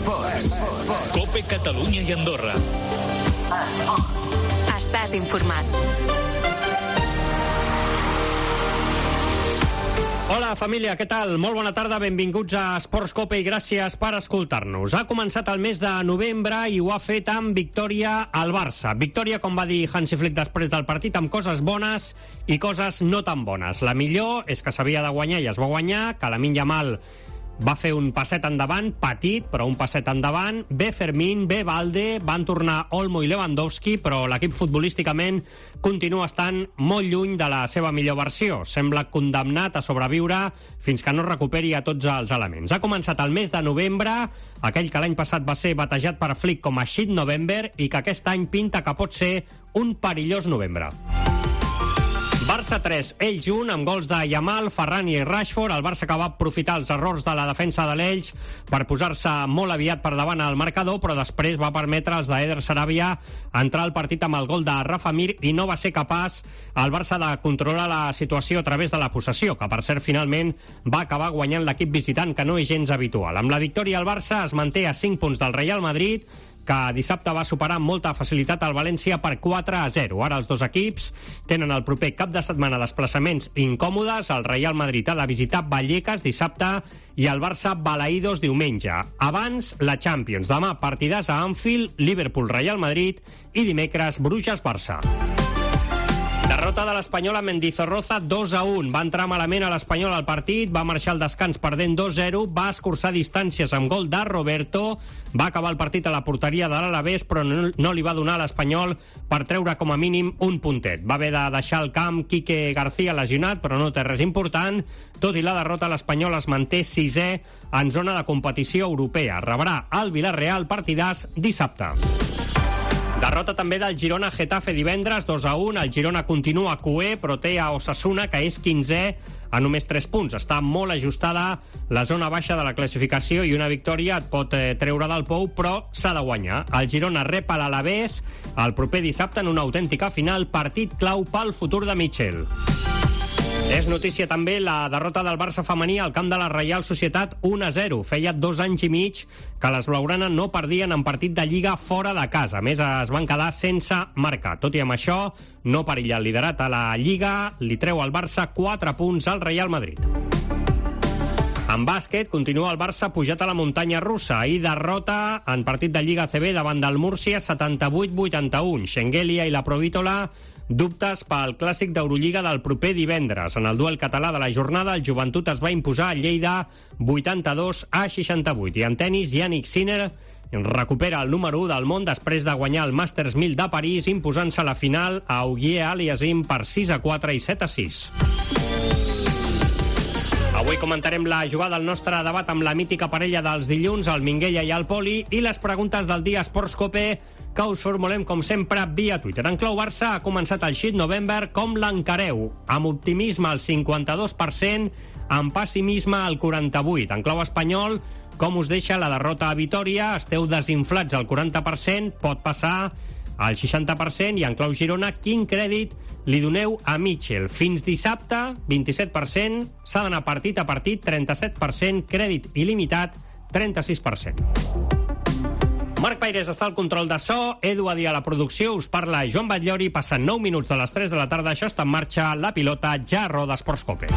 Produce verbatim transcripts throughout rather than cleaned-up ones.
Esports. Cope Catalunya i Andorra. Estàs informat. Hola, família, què tal? Molt bona tarda, benvinguts a Esports Cope i gràcies per escoltar-nos. Ha començat el mes de novembre i ho ha fet amb victòria al Barça. Victòria, com va dir Hansi Flick després del partit, amb coses bones i coses no tan bones. La millor és que s'havia de guanyar i es va guanyar, que Lamine Yamal va fer un passet endavant, petit, però un passet endavant. Bé Fermín, bé Valde, van tornar Olmo i Lewandowski, però l'equip futbolísticament continua estant molt lluny de la seva millor versió. Sembla condemnat a sobreviure fins que no recuperi a tots els elements. Ha començat el mes de novembre, aquell que l'any passat va ser batejat per Flick com a Shit November i que aquest any pinta que pot ser un perillós novembre. Barça tres, Elx un, amb gols de Yamal, Ferran i Rashford. El Barça que va aprofitar els errors de la defensa de l'Elx per posar-se molt aviat per davant al marcador, però després va permetre als d'Eder Sarabia entrar al partit amb el gol de Rafa Mir i no va ser capaç el Barça de controlar la situació a través de la possessió, que per cert finalment va acabar guanyant l'equip visitant, que no és gens habitual. Amb la victòria el Barça es manté a cinc punts del Real Madrid, que dissabte va superar amb molta facilitat el València per quatre a zero. Ara els dos equips tenen el proper cap de setmana desplaçaments incòmodes. El Real Madrid ha de visitar Vallecas dissabte i el Barça Balaïdos diumenge. Abans, la Champions. Demà partidàs a Anfield, Liverpool-Real Madrid i dimecres Bruges-Barça. Derrota de l'Espanyol a Mendizorroza dos a un. Va entrar malament a l'Espanyol al partit, va marxar al descans perdent dos zero, va escurçar distàncies amb gol de Roberto, va acabar el partit a la porteria de l'Alavés, però no, no li va donar a l'Espanyol per treure com a mínim un puntet. Va haver de deixar el camp Quique García lesionat, però no té res important. Tot i la derrota, l'Espanyol es manté sisè en zona de competició europea. Rebrà el Villarreal partidàs dissabte. Derrota també del Girona Getafe divendres, dos a un. El Girona continua cuer, però té a Osasuna, que és quinzè, a només tres punts. Està molt ajustada la zona baixa de la classificació i una victòria et pot eh, treure del pou, però s'ha de guanyar. El Girona rep a l'Alavés el proper dissabte en una autèntica final, partit clau pel futur de Michel. És notícia també la derrota del Barça femení al camp de la Reial Societat un a zero. Feia dos anys i mig que les blaugranes no perdien en partit de Lliga fora de casa. A més, es van quedar sense marcar. Tot i amb això, no perilla el liderat a la Lliga. Li treu al Barça quatre punts al Real Madrid. En bàsquet, continua el Barça pujat a la muntanya russa. Ahir derrota en partit de Lliga A C B davant del Múrcia setanta-vuit vuitanta-un. Schengelia i la Provítola dubtes pel clàssic d'Eurolliga del proper divendres. En el duel català de la jornada, el Joventut es va imposar a Lleida vuitanta-dos a seixanta-vuit. I en tenis, Yannick Sinner recupera el número u del món després de guanyar el Masters mil de París, imposant-se a la final a Auger Aliassime per sis a quatre i set a sis. Avui comentarem la jugada del nostre debat amb la mítica parella dels dilluns, el Minguella i el Poli, i les preguntes del dia Esports Cope que us formulem, com sempre, via Twitter. En clau Barça ha començat el Shit November. Com l'encareu? Amb optimisme al cinquanta-dos per cent, amb pessimisme al quaranta-vuit per cent. En clau espanyol, com us deixa la derrota a Vitòria? Esteu desinflats al quaranta per cent, pot passar al seixanta per cent, i en clau Girona, quin crèdit li doneu a Michel? Fins dissabte, vint-i-set per cent, s'ha d'anar partit a partit, trenta-set per cent, crèdit il·limitat, trenta-sis per cent. Marc Paires està al control de so, Edu Adí a la producció, us parla Joan Batllori, passen nou minuts de les tres de la tarda, això està en marxa, la pilota ja roda Esports Cope.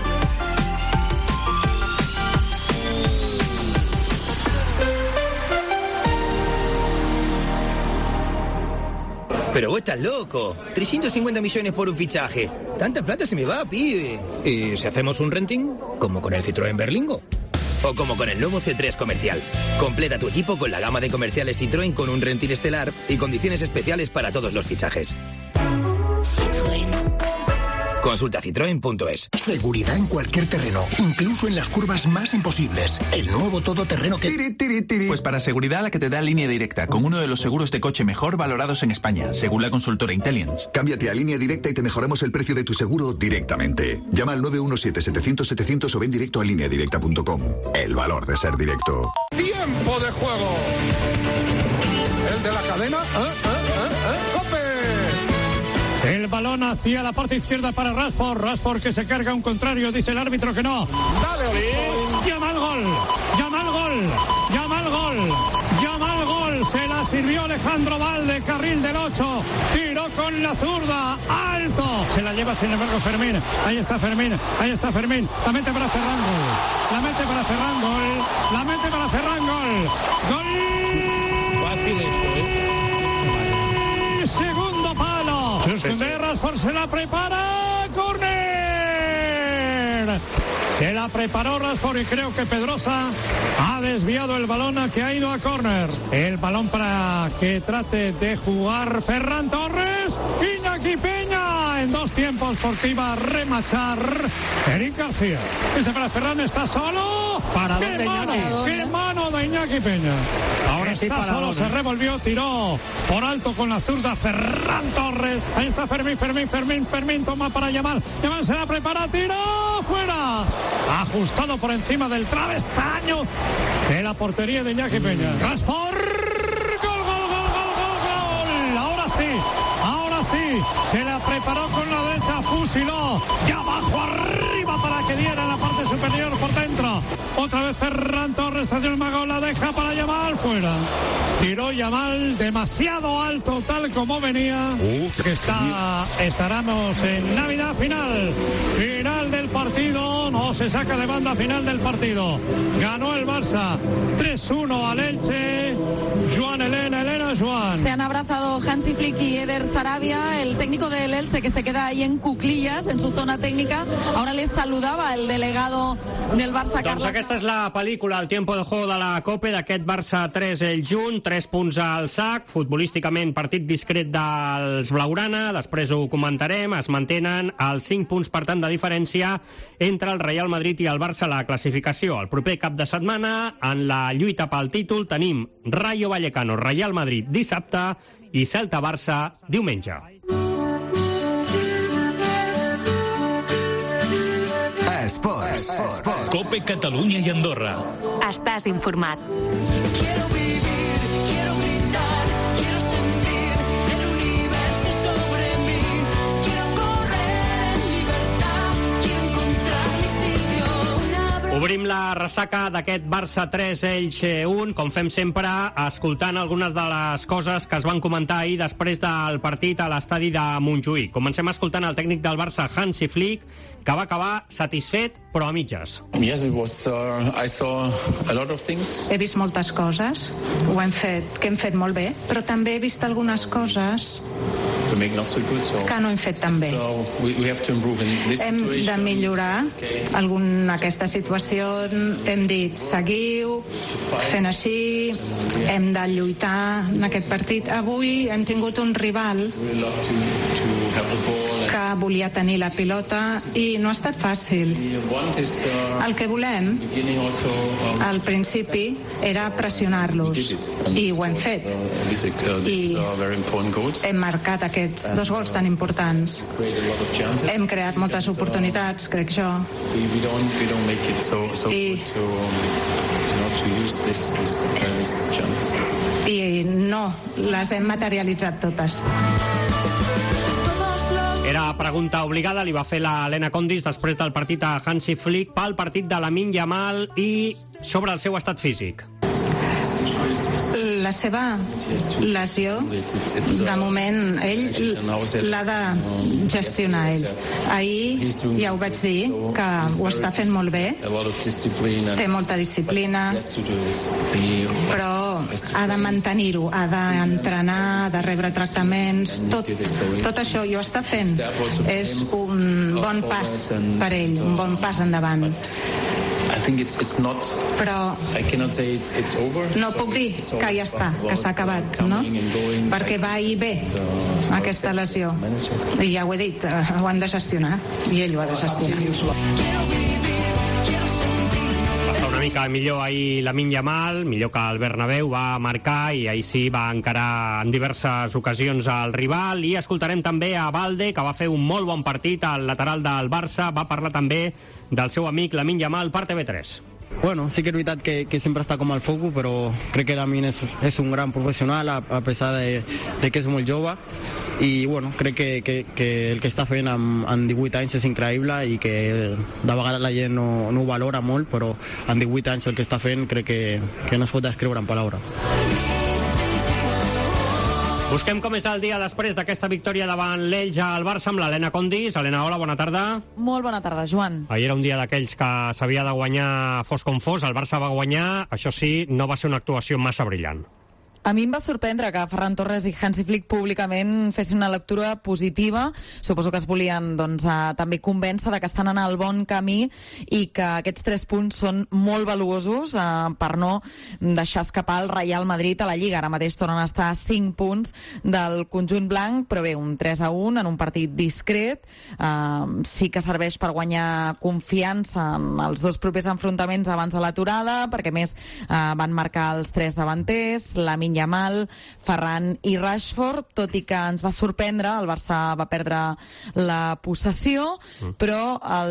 Pero vos estás loco. trescientos cincuenta millones por un fichaje. Tanta plata se me va, pibe. ¿Y si hacemos un renting? Como con el Citroën Berlingo. O como con el nuevo C tres Comercial. Completa tu equipo con la gama de comerciales Citroën con un renting estelar y condiciones especiales para todos los fichajes. Citroën. Consulta citroen punto es. Seguridad en cualquier terreno, incluso en las curvas más imposibles. El nuevo todoterreno que... Tiri, tiri, tiri. Pues para seguridad la que te da Línea Directa, con uno de los seguros de coche mejor valorados en España, según la consultora Intelliance. Cámbiate a Línea Directa y te mejoramos el precio de tu seguro directamente. Llama al nueve uno siete, setecientos, setecientos o ven directo a línea directa punto com. El valor de ser directo. ¡Tiempo de juego! ¿El de la cadena? ¿Eh? ¿Eh? ¿Eh? ¿Eh? ¡Cope! El balón hacia la parte izquierda para Rashford. Rashford que se carga un contrario, dice el árbitro que no. ¡Dale, Oli! Llama al gol, llama al gol, llama al gol. Alejandro Valde, carril del ocho, tiró con la zurda, alto, se la lleva sin embargo Fermín, ahí está Fermín, ahí está Fermín, la mete para Ferran, gol, la mete para Ferran, gol, la mete para Ferran, gol, gol. Fácil eso, ¿eh? Segundo palo, se esconde Rashford, se la prepara, córner. Se la preparó Rashford y creo que Pedrosa ha desviado el balón a que ha ido a córner. El balón para que trate de jugar Ferran Torres. Iñaki Peña en dos tiempos porque iba a remachar Eric García. Este para Ferran, está solo. Para ¡Qué mano! ¡Qué mano de Iñaki Peña! Ahora sí, está solo, se revolvió, tiró por alto con la zurda Ferran Torres. Ahí está Fermín, Fermín, Fermín, Fermín, toma para Yamal. Yamal se la prepara, tiró, fuera. Ajustado por encima del travesaño de la portería de Iñaki Peña. Rashford, gol, gol, gol, gol, gol, gol. Ahora sí, ahora sí, se la preparó con la derecha, fusiló, y abajo, arriba para que diera en la parte superior por dentro. Otra vez Ferran Torres, estación el mago, la deja para Yamal, fuera. Tiró Yamal demasiado alto, tal como venía. Uh, que está, estaremos en Navidad final. Final del partido, no se saca de banda, final del partido. Ganó el Barça tres uno al Elche. Joan Elena, Elena, Joan. Se han abrazado Hansi Flick y Eder Sarabia, el técnico del Elche que se queda ahí en cuclillas, en su zona técnica. Ahora les saludaba el delegado del Barça, Carles. Doncs aquesta és la pel·lícula, el tiempo de juego de la Copa, d'aquest Barça tres el juny, tres punts al sac, futbolísticament partit discret dels Blaugrana, després ho comentarem, es mantenen els cinc punts per tant de diferència entre el Real Madrid i el Barça a la classificació. El proper cap de setmana, en la lluita pel títol, tenim Rayo Vallecano, Real Madrid dissabte i Celta-Barça diumenge. Esports. Esports. Cope Catalunya i Andorra. Estàs informat. Quiero vivir, quiero gritar, quiero sentir el universo sobre mí. Quiero correr en libertad, quiero encontrar mi sitio. Obrim la ressaca d'aquest Barça tres Elche un, com fem sempre, escoltant algunes de les coses que es van comentar ahir després del partit a l'estadi de Montjuïc. Comencem escoltant el tècnic del Barça, Hansi Flick, que va acabar satisfet, però a mitges. Yes, it was, uh, I saw a lot of things. He vist moltes coses, ho hem fet, que hem fet molt bé, però també he vist algunes coses Not so good, so que no hem fet tan bé. So we, we have to improve in this hem de millorar algun, aquesta situació. Hem dit, seguiu fent així, hem de lluitar en aquest partit. Avui hem tingut un rival que volia tenir la pilota i no ha estat fàcil. El que volem al principi era pressionar-los i ho hem fet i hem marcat aquests dos gols tan importants. Hem creat moltes oportunitats, crec jo, i i no les hem materialitzat totes. Era pregunta obligada, li va fer la Helena Condis després del partit a Hansi Flick pel partit de Lamine Yamal i sobre el seu estat físic. La seva lesió, de moment, ell l'ha de gestionar ell. Ahir ja ho vaig dir, que ho està fent molt bé, té molta disciplina, però ha de mantenir-ho, ha d'entrenar, ha de rebre tractaments, tot, tot això i ho està fent. És un bon pas per ell, un bon pas endavant. I think it's, it's not, però I cannot say it's, it's over. No puc dir que ja està, que s'ha acabat, no? Perquè va i ve aquesta lesió. I ja ho he dit, ho han de gestionar i ell ho ha de gestionar. Va estar una mica millor ahir Lamine Yamal, millor que el Bernabéu, va marcar i ahir sí va encarar en diverses ocasions al rival. I escoltarem també a Valde, que va fer un molt bon partit al lateral del Barça, va parlar també del seu amic Lamine Yamal per T V tres. Bueno, sí que es verdad que, que siempre está como al foco, pero creo que Lamine es, es un gran profesional, a, a pesar de, de que és molt jove, i bueno, crec que, que, que el que està fent amb, amb divuit anys és increïble i que de vegades la gent no, no ho valora molt, però amb divuit anys el que està fent crec que, que no es pot descriure en paraules. Busquem com és el dia després d'aquesta victòria davant l'Elx al Barça amb l'Helena Condis. Helena, hola, bona tarda. Molt bona tarda, Joan. Ahir era un dia d'aquells que s'havia de guanyar fos com fos. El Barça va guanyar, això sí, no va ser una actuació massa brillant. A mi em va sorprendre que Ferran Torres i Hansi Flick públicament fessin una lectura positiva. Suposo que es volien doncs, a, també convèncer de que estan en el bon camí i que aquests tres punts són molt valuosos eh, per no deixar escapar el Real Madrid a la Lliga. Ara mateix tornen a estar a cinc punts del conjunt blanc, però bé, un tres a un en un partit discret. Eh, sí que serveix per guanyar confiança en els dos propers enfrontaments abans de l'aturada, perquè més eh, van marcar els tres davanters, Lamine Yamal, Ferran i Rashford, tot i que ens va sorprendre, el Barça va perdre la possessió, mm. però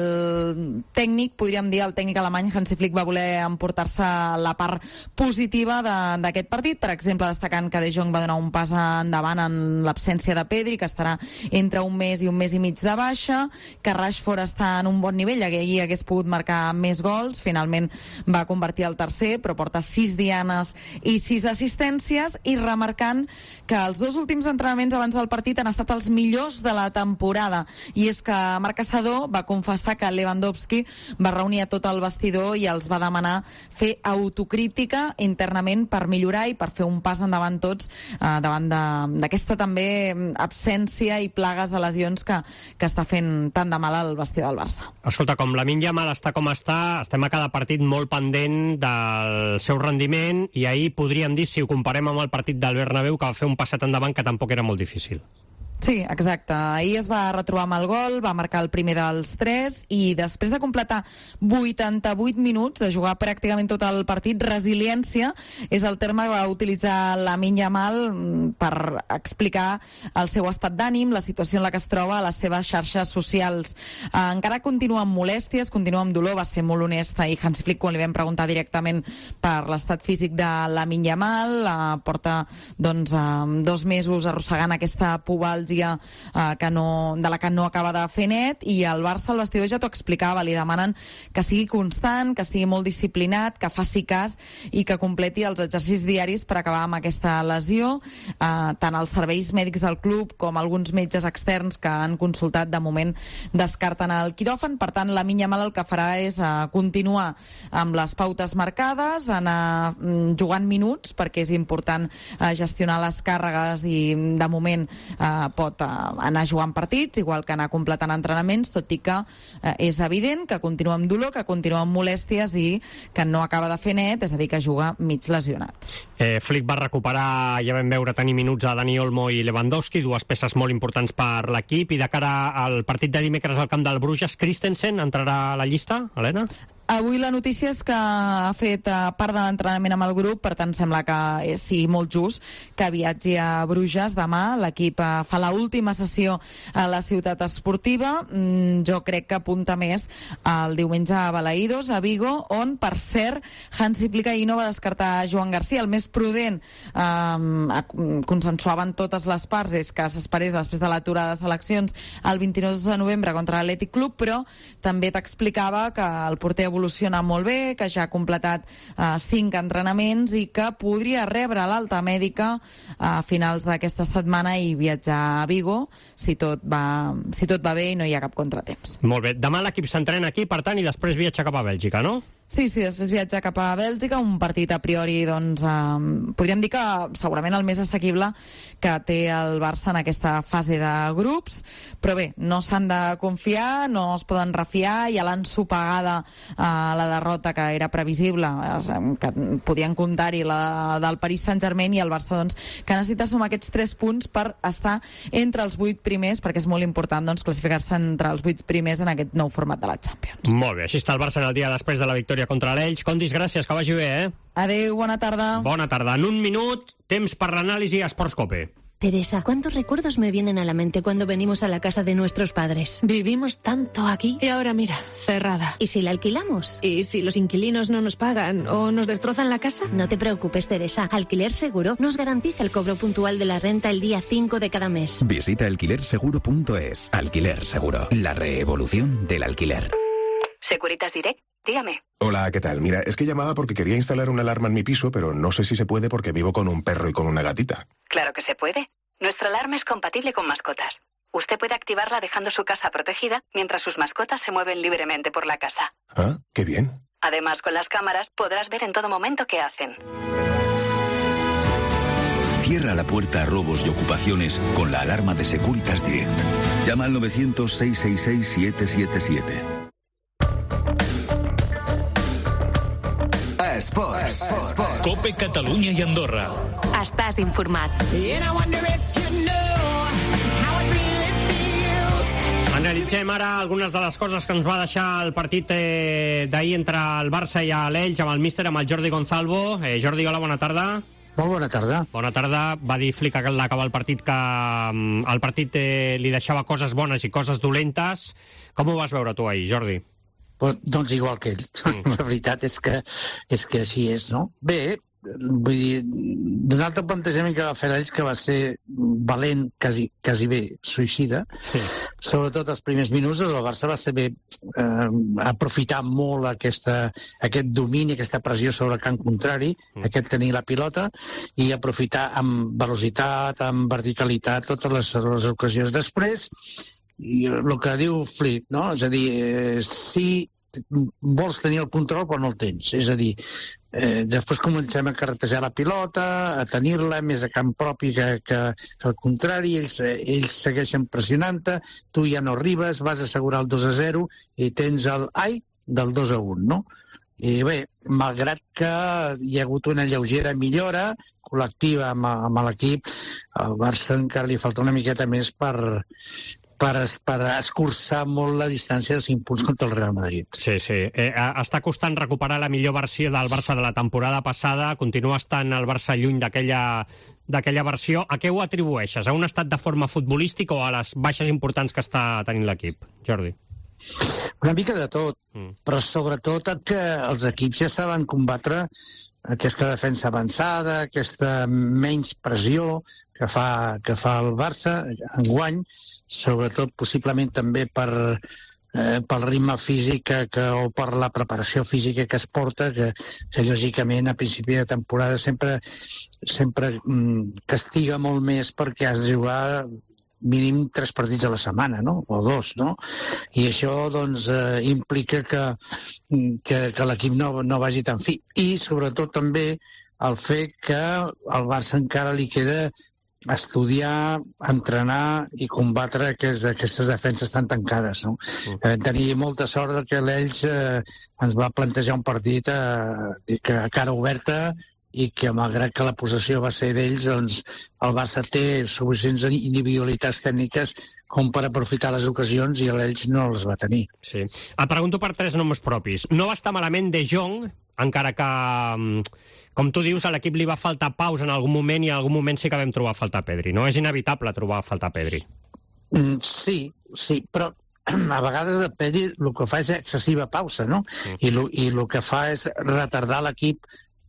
el tècnic, podríem dir, el tècnic alemany Hansi Flick va voler emportar-se la part positiva d'aquest partit, per exemple, destacant que De Jong va donar un pas endavant en l'absència de Pedri, que estarà entre un mes i un mes i mig de baixa, que Rashford està en un bon nivell, ahir hagués pogut marcar més gols, finalment va convertir el tercer, però porta sis dianes i sis assistències, i remarcant que els dos últims entrenaments abans del partit han estat els millors de la temporada. I és que Marc Caçador va confessar que Lewandowski va reunir a tot el vestidor i els va demanar fer autocrítica internament per millorar i per fer un pas endavant tots eh, davant d'aquesta també absència i plagues de lesions que, que està fent tant de mal al vestidor del Barça. Escolta, com Lamine Yamal està com està, estem a cada partit molt pendent del seu rendiment i ahir podríem dir, si ho comparem amb el partit del Bernabéu, que va fer un passet endavant que tampoc era molt difícil. Sí, exacte. Ahir es va retrobar amb el gol, va marcar el primer dels tres i després de completar vuitanta-vuit minuts, de jugar pràcticament tot el partit, resiliència és el terme que va utilitzar Lamine Yamal per explicar el seu estat d'ànim, la situació en la que es troba a les seves xarxes socials. Eh, encara continua amb molèsties, continua amb dolor, va ser molt honesta i Hansi Flick, quan li vam preguntar directament per l'estat físic de Lamine Yamal, eh, porta doncs, eh, dos mesos arrossegant aquesta pubalgia Uh, que no, de la que no acaba de fer net, i el Barça, el vestidor, ja t'ho explicava, li demanen que sigui constant, que sigui molt disciplinat, que faci cas i que completi els exercicis diaris per acabar amb aquesta lesió. Uh, tant els serveis mèdics del club com alguns metges externs que han consultat, de moment descarten el quiròfan. Per tant, Lamine Yamal el que farà és uh, continuar amb les pautes marcades, anar um, jugant minuts, perquè és important uh, gestionar les càrregues i de moment uh, pot eh, anar jugant partits, igual que anar completant entrenaments, tot i que eh, és evident que continua amb dolor, que continua amb molèsties i que no acaba de fer net, és a dir, que juga mig lesionat. Eh, Flick va recuperar, ja vam veure tenir minuts a Dani Olmo i Lewandowski, dues peces molt importants per l'equip, i de cara al partit de dimecres al camp del Bruges, Christensen entrarà a la llista, Helena? Avui la notícia és que ha fet part de l'entrenament amb el grup, per tant sembla que és sí, molt just que viatgi a Bruges demà. L'equip fa l'última sessió a la ciutat esportiva. Jo crec que apunta més el diumenge a Balaïdos, a Vigo, on, per cert, Hansi Flick ahir no va descartar Joan Garcia. El més prudent, eh, consensuaven totes les parts, és que s'esperés després de l'aturada de seleccions el vint-i-nou de novembre contra l'Atlètic Club, però també t'explicava que el porter evoluciona molt bé, que ja ha completat eh, cinc entrenaments i que podria rebre l'alta mèdica a finals d'aquesta setmana i viatjar a Vigo si tot va, si tot va bé i no hi ha cap contratemps. Molt bé. Demà l'equip s'entrena aquí, per tant, i després viatja cap a Bèlgica, no? Sí, sí, després viatja cap a Bèlgica, un partit a priori, doncs, eh, podríem dir que segurament el més assequible que té el Barça en aquesta fase de grups, però bé, no s'han de confiar, no es poden refiar, ja l'han supegada eh, la derrota que era previsible, eh, que podien comptar-hi la del Paris Saint-Germain, i el Barça, doncs, que necessita sumar aquests tres punts per estar entre els vuit primers, perquè és molt important, doncs, classificar-se entre els vuit primers en aquest nou format de la Champions. Molt bé, així està el Barça en el dia després de la victòria contra l'Elx. Condis, gràcies, que vagi bé, eh? Adéu, bona tarda. Bona tarda. En un minut, temps per l'anàlisi a Esports Cope. Teresa, ¿cuántos recuerdos me vienen a la mente cuando venimos a la casa de nuestros padres? Vivimos tanto aquí y ahora mira, cerrada. ¿Y si la alquilamos? ¿Y si los inquilinos no nos pagan o nos destrozan la casa? No te preocupes, Teresa. Alquiler Seguro nos garantiza el cobro puntual de la renta el día cinco de cada mes. Visita alquiler seguro punto es. Alquiler Seguro, la revolución del alquiler. Securitas Direct, dígame. Hola, ¿qué tal? Mira, es que llamaba porque quería instalar una alarma en mi piso, pero no sé si se puede porque vivo con un perro y con una gatita. Claro que se puede. Nuestra alarma es compatible con mascotas. Usted puede activarla dejando su casa protegida mientras sus mascotas se mueven libremente por la casa. Ah, qué bien. Además, con las cámaras podrás ver en todo momento qué hacen. Cierra la puerta a robos y ocupaciones con la alarma de Securitas Direct. Llama al novecientos, seiscientos sesenta y seis, siete siete siete. Esports. Esports. Cope Catalunya i Andorra. Estàs informat. Analitzem ara algunes de les coses que ens va deixar el partit eh, d'ahir entre el Barça i l'Elx amb el míster, amb el Jordi Gonzalvo. Eh, Jordi, hola, bona tarda. Molt bona tarda. Bona tarda. Va dir Flick a l'acabar el partit que um, el partit eh, li deixava coses bones i coses dolentes. Com ho vas veure tu ahir, Jordi? Pues, doncs igual que ell. Mm. La veritat és que, és que així és, no? Bé, vull dir, d'un altre plantejament que va fer ells, que va ser valent, quasi, quasi bé suïcida, sí. Sobretot els primers minuts, el Barça va saber eh, aprofitar molt aquesta, aquest domini, aquesta pressió sobre el camp contrari, mm. aquest tenir la pilota, i aprofitar amb velocitat, amb verticalitat, totes les, les ocasions. Després, i el que diu Flick, no? És a dir, eh, si vols tenir el control quan no el tens, és a dir, eh, després comencem a carretejar la pilota, a tenir-la més a camp propi que, que, que al contrari, ells, ells segueixen pressionant-te, tu ja no arribes, vas assegurar el dos a zero i tens el ai del dos a un, no? I bé, malgrat que hi ha hagut una lleugera millora col·lectiva amb, amb l'equip, al Barça encara li falta una miqueta més per Per, per escurçar molt la distància de cinc punts contra el Real Madrid. Sí, sí. Eh, està costant recuperar la millor versió del Barça de la temporada passada. Continua estant el Barça lluny d'aquella d'aquella versió. A què ho atribueixes? A un estat de forma futbolístic o a les baixes importants que està tenint l'equip? Jordi. Una mica de tot, mm. però sobretot que els equips ja saben combatre aquesta defensa avançada, aquesta menys pressió que fa, que fa el Barça enguany, sobretot possiblement també per, eh, pel ritme físic que, que, o per la preparació física que es porta, que, que lògicament a principi de temporada sempre, sempre mm, castiga molt més perquè has de jugar mínim tres partits a la setmana, no? O dos, no? I això, doncs, eh, implica que, que, que l'equip no, no vagi tan fi. I, sobretot, també el fet que al Barça encara li queda estudiar, entrenar i combatre aquests, aquestes defenses tan tancades, no? Mm. Eh, tenir molta sort que l'Elx eh, ens va plantejar un partit eh, que a cara oberta i que, malgrat que la possessió va ser d'ells, doncs el Barça té suficients individualitats tècniques com per aprofitar les ocasions i l'Elx no les va tenir. Sí. Et pregunto per tres noms propis. No va estar malament De Jong, encara que, com tu dius, a l'equip li va faltar paus en algun moment i en algun moment sí que vam trobar a faltar Pedri. No és inevitable trobar a faltar Pedri. Mm, sí, sí, però a vegades el Pedri el que fa és excessiva pausa, no? Mm. I, lo, I el que fa és retardar l'equip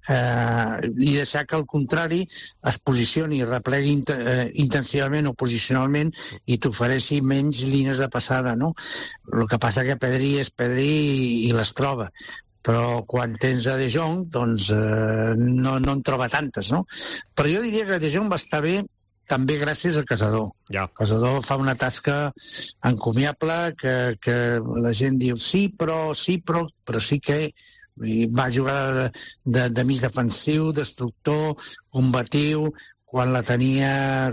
eh, i deixar que al contrari es posicioni, replegui int eh, intensivament o posicionalment i t'ofereixi menys línies de passada, no? El que passa que Pedri és Pedri i, i les troba. Però quan tens a De Jong, doncs eh, no, no en troba tantes, no? Però jo diria que De Jong va estar bé també gràcies a Casador. Ja. Casador fa una tasca encomiable que, que la gent diu sí, però, sí, però, però sí que va jugar de, de, de mig defensiu, destructor, combatiu, quan la tenia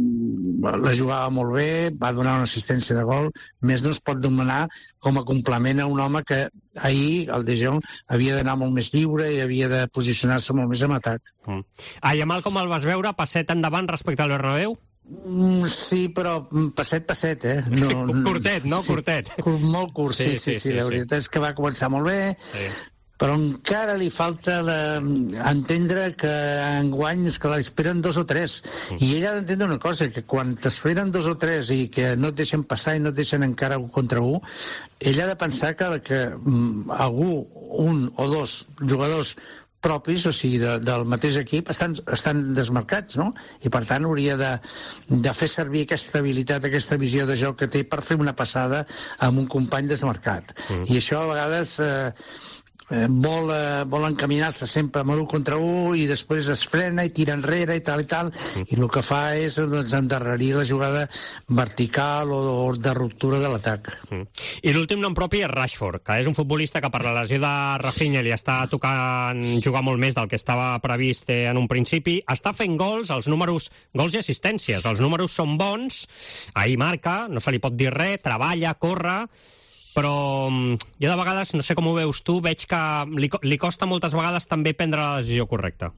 la jugava molt bé, va donar una assistència de gol, més no es pot demanar com a complement a un home que ahir, el De Jong, havia d'anar molt més lliure i havia de posicionar-se molt més en atac. Mm. A Yamal com el vas veure? Passet endavant respecte al Bernabéu? Mm, sí, però passet, passet, eh? No, curtet, no? Sí, curtet. Molt curt, sí, sí, sí, sí, sí, la veritat sí. És que va començar molt bé, sí. Però encara li falta la, entendre que enguany és que l'esperen dos o tres. Mm. I ell ha d'entendre una cosa, que quan t'esperen dos o tres i que no et deixen passar i no et deixen encara un contra un, ell ha de pensar que, que um, algú, un o dos jugadors propis, o sigui, de, del mateix equip, estan, estan desmarcats, no? I per tant hauria de, de fer servir aquesta habilitat, aquesta visió de joc que té per fer una passada amb un company desmarcat. Mm. I això a vegades... Eh, eh, vol, eh, vol encaminar-se sempre amb l'u contra u i després es frena i tira enrere i tal i tal, mm. i el que fa és doncs, endarrerir la jugada vertical o, o de ruptura de l'atac. Mm. I l'últim nom propi és Rashford, que és un futbolista que per la lesió de Rafinha li està tocant jugar molt més del que estava previst en un principi. Està fent gols, els números, gols i assistències, els números són bons, ahir marca, no se li pot dir res, treballa, corre, però jo de vegades, no sé com ho veus tu, veig que li, li costa moltes vegades també prendre la decisió correcta.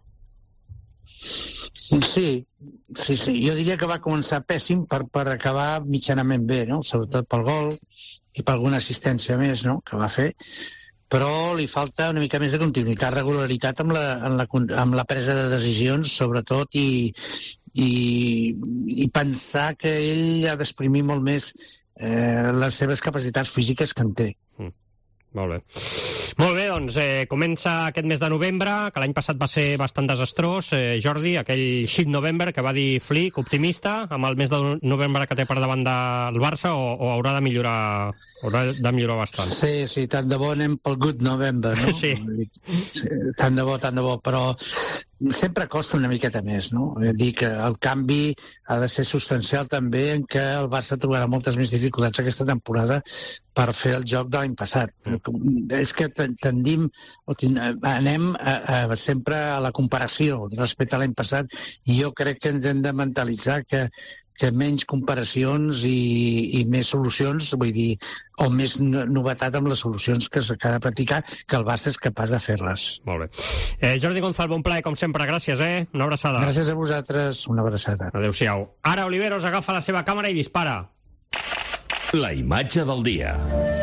Sí, sí, sí. Jo diria que va començar pèssim per, per acabar mitjanament bé, no? Sobretot pel gol i per alguna assistència més, no?, que va fer, però li falta una mica més de continuïtat, regularitat amb la, amb la, amb la presa de decisions, sobretot, i, i, i pensar que ell ha d'exprimir molt més eh, les seves capacitats físiques que en té. Mm. Molt bé. Molt bé, doncs eh, comença aquest mes de novembre, que l'any passat va ser bastant desastrós. Eh, Jordi, aquell shit November que va dir Flick, optimista, amb el mes de novembre que té per davant del Barça, o, o haurà de millorar haurà de millorar bastant? Sí, sí, tant de bo anem pel good November, no? Sí. Sí, tant de bo, tant de bo, però sempre costa una miqueta més, no? És dir, que el canvi ha de ser substancial també en què el Barça trobarà moltes més dificultats aquesta temporada per fer el joc de l'any passat. Mm. És que tendim, o ten, anem a, a, sempre a la comparació respecte a l'any passat, i jo crec que ens hem de mentalitzar que que menys comparacions i, i més solucions, vull dir, o més novetat amb les solucions que s'ha de practicar, que el Barça és capaç de fer-les. Molt bé. Eh, Jordi Gonzal, bon plaer, com sempre, gràcies, eh? Una abraçada. Gràcies a vosaltres, una abraçada. Adéu-siau. Ara Oliveros agafa la seva càmera i dispara. La imatge del dia.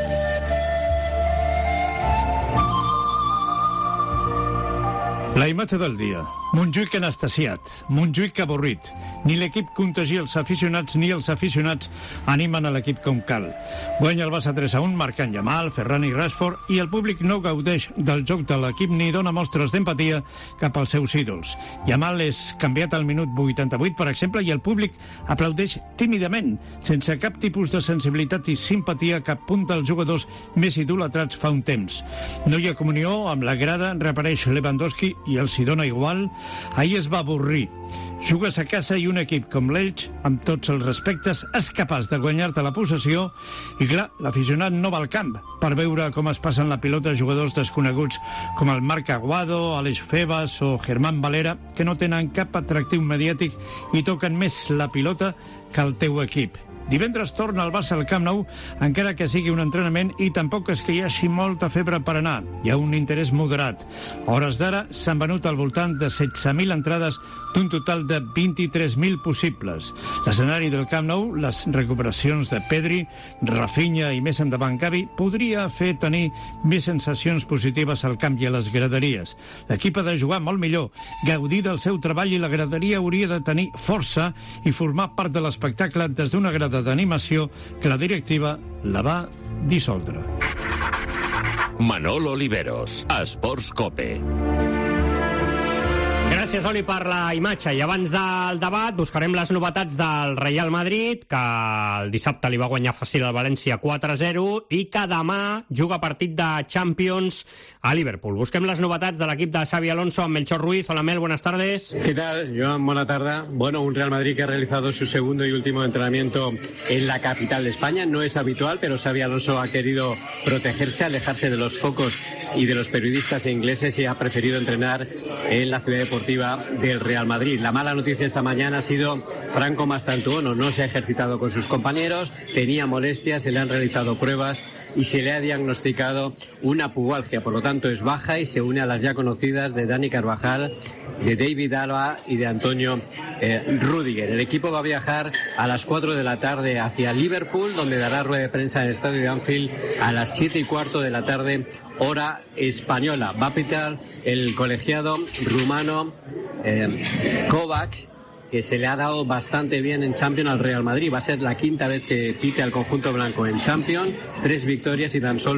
La imatge del dia. Montjuïc anestesiat, Montjuïc avorrit. Ni l'equip contagia els aficionats ni els aficionats animen a l'equip com cal. Guanya el Barça tres a un, marcant Yamal, Ferran i Rashford, i el públic no gaudeix del joc de l'equip ni dona mostres d'empatia cap als seus ídols. Yamal és canviat al minut vuitanta-vuit, per exemple, i el públic aplaudeix tímidament, sense cap tipus de sensibilitat i simpatia cap punt dels jugadors més idolatrats fa un temps. No hi ha comunió amb la grada, reapareix Lewandowski i els hi dona igual. Ahir es va avorrir. Jugues a casa i un equip com l'Elx, amb tots els respectes, és capaç de guanyar-te la possessió i, clar, l'aficionat no va al camp per veure com es passen la pilota jugadors desconeguts com el Marc Aguado, Àlex Febas o Germán Valera, que no tenen cap atractiu mediàtic i toquen més la pilota que el teu equip. Divendres torna el Barça al Camp Nou, encara que sigui un entrenament, i tampoc és que hi hagi molta febre per anar. Hi ha un interès moderat. A hores d'ara s'han venut al voltant de setze mil entrades d'un total de vint-i-tres mil possibles. L'escenari del Camp Nou, les recuperacions de Pedri, Rafinha i més endavant Gavi, podria fer tenir més sensacions positives al camp i a les graderies. L'equip ha de jugar molt millor, gaudir del seu treball, i la graderia hauria de tenir força i formar part de l'espectacle des d'una grada d'animació que la directiva la va dissoldre. Manolo Oliveros, Esports Cope. Gràcies, Oli, per la imatge. I abans del debat buscarem les novetats del Real Madrid, que el dissabte li va guanyar fàcil al València quatre a zero i que demà juga partit de Champions a Liverpool. Busquem les novetats de l'equip de Xavi Alonso amb Melchor Ruiz. Hola, Mel, buenas tardes. ¿Qué tal, Joan? Buena tarde. Bueno, un Real Madrid que ha realizado su segundo y último entrenamiento en la capital de España. No es habitual, pero Xavi Alonso ha querido protegerse, alejarse de los focos y de los periodistas ingleses, y ha preferido entrenar en la ciudad deportiva del Real Madrid. La mala noticia esta mañana ha sido Franco Mastantuono. No se ha ejercitado con sus compañeros, tenía molestias, se le han realizado pruebas y se le ha diagnosticado una pubalgia. Por lo tanto, es baja y se une a las ya conocidas de Dani Carvajal, de David Alaba y de Antonio eh, Rüdiger. El equipo va a viajar a las cuatro de la tarde hacia Liverpool, donde dará rueda de prensa en el estadio de Anfield a las siete y cuarto de la tarde, hora española. Va a pitar el colegiado rumano eh, Kovacs, que se le ha dado bastante bien en Champions al Real Madrid. Va a ser la quinta vez que pite al conjunto blanco en Champions, tres victorias y tan solo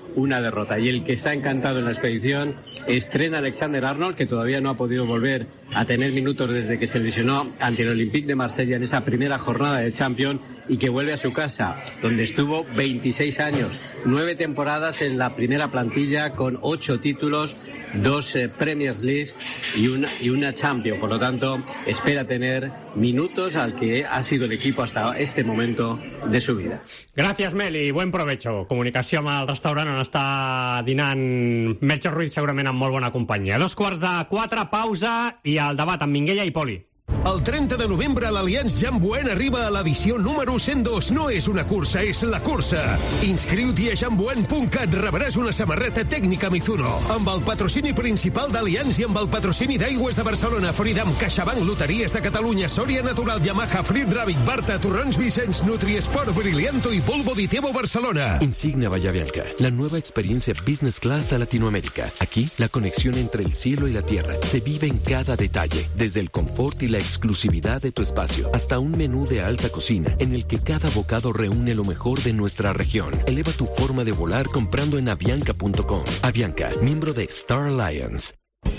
una derrota. Y el que está encantado en la expedición es Trent Alexander-Arnold, que todavía no ha podido volver a tener minutos desde que se lesionó ante el Olympique de Marsella en esa primera jornada de Champions, y que vuelve a su casa, donde estuvo veintiséis años, nueve temporadas en la primera plantilla con ocho títulos, dos eh, Premier League y una, y una Champions. Por lo tanto, espera tener minutos al que ha sido el equipo hasta este momento de su vida. Gràcies, Meli. Buen provecho. Comunicació amb el restaurant on està dinant Melchor Ruiz, segurament amb molt bona companyia. Dos quarts de quatre, pausa, i el debat amb Minguella i Poli. El trenta de novembre l'Allianz Jamboen arriba a l'edició número cent dos. No és una cursa, és la cursa. Inscriu-t'hi a jamboen punt cat. Rebràs una samarreta tècnica Mizuno. Amb el patrocini principal d'Allianz i amb el patrocini d'Aigües de Barcelona, Freedom, CaixaBank, Loteries de Catalunya, Soria Natural, Yamaha, Frit Rabbit, Barta, Torrons Vicenç, Nutriesport, Brillianto y Polvo di Tebo Barcelona. Insignia Bahía Bianca, la nueva experiencia Business Class a Latinoamérica. Aquí, la conexión entre el cielo y la tierra se vive en cada detalle, desde el confort y la exclusividad de tu espacio hasta un menú de alta cocina en el que cada bocado reúne lo mejor de nuestra región. Eleva tu forma de volar comprando en avianca punto com. Avianca, miembro de Star Alliance.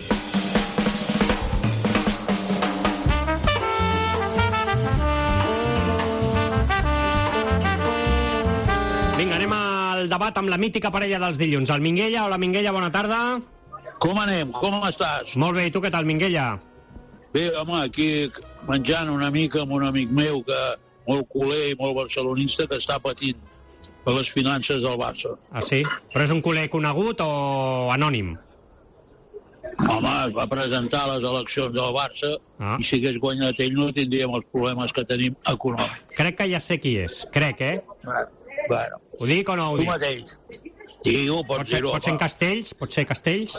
Vinga, anem al debat amb la mítica parella dels dilluns. El Minguella. Hola, Minguella, bona tarda. Com anem? Com estàs? Molt bé, i tu què tal, Minguella? Bé, home, aquí menjant una mica amb un amic meu, que molt culer i molt barcelonista, que està patint per les finances del Barça. Ah, sí? Però és un culer conegut o anònim? Home, es va presentar a les eleccions del Barça ah. i si hagués guanyat ell no tindríem els problemes que tenim econòmics. Crec que ja sé qui és. Crec, eh? Bueno. Ho dic o no ho dic? Tu mateix. Digue-ho, pot, pot ser, dir-ho. Pot ser en Castells? Pot ser Castells?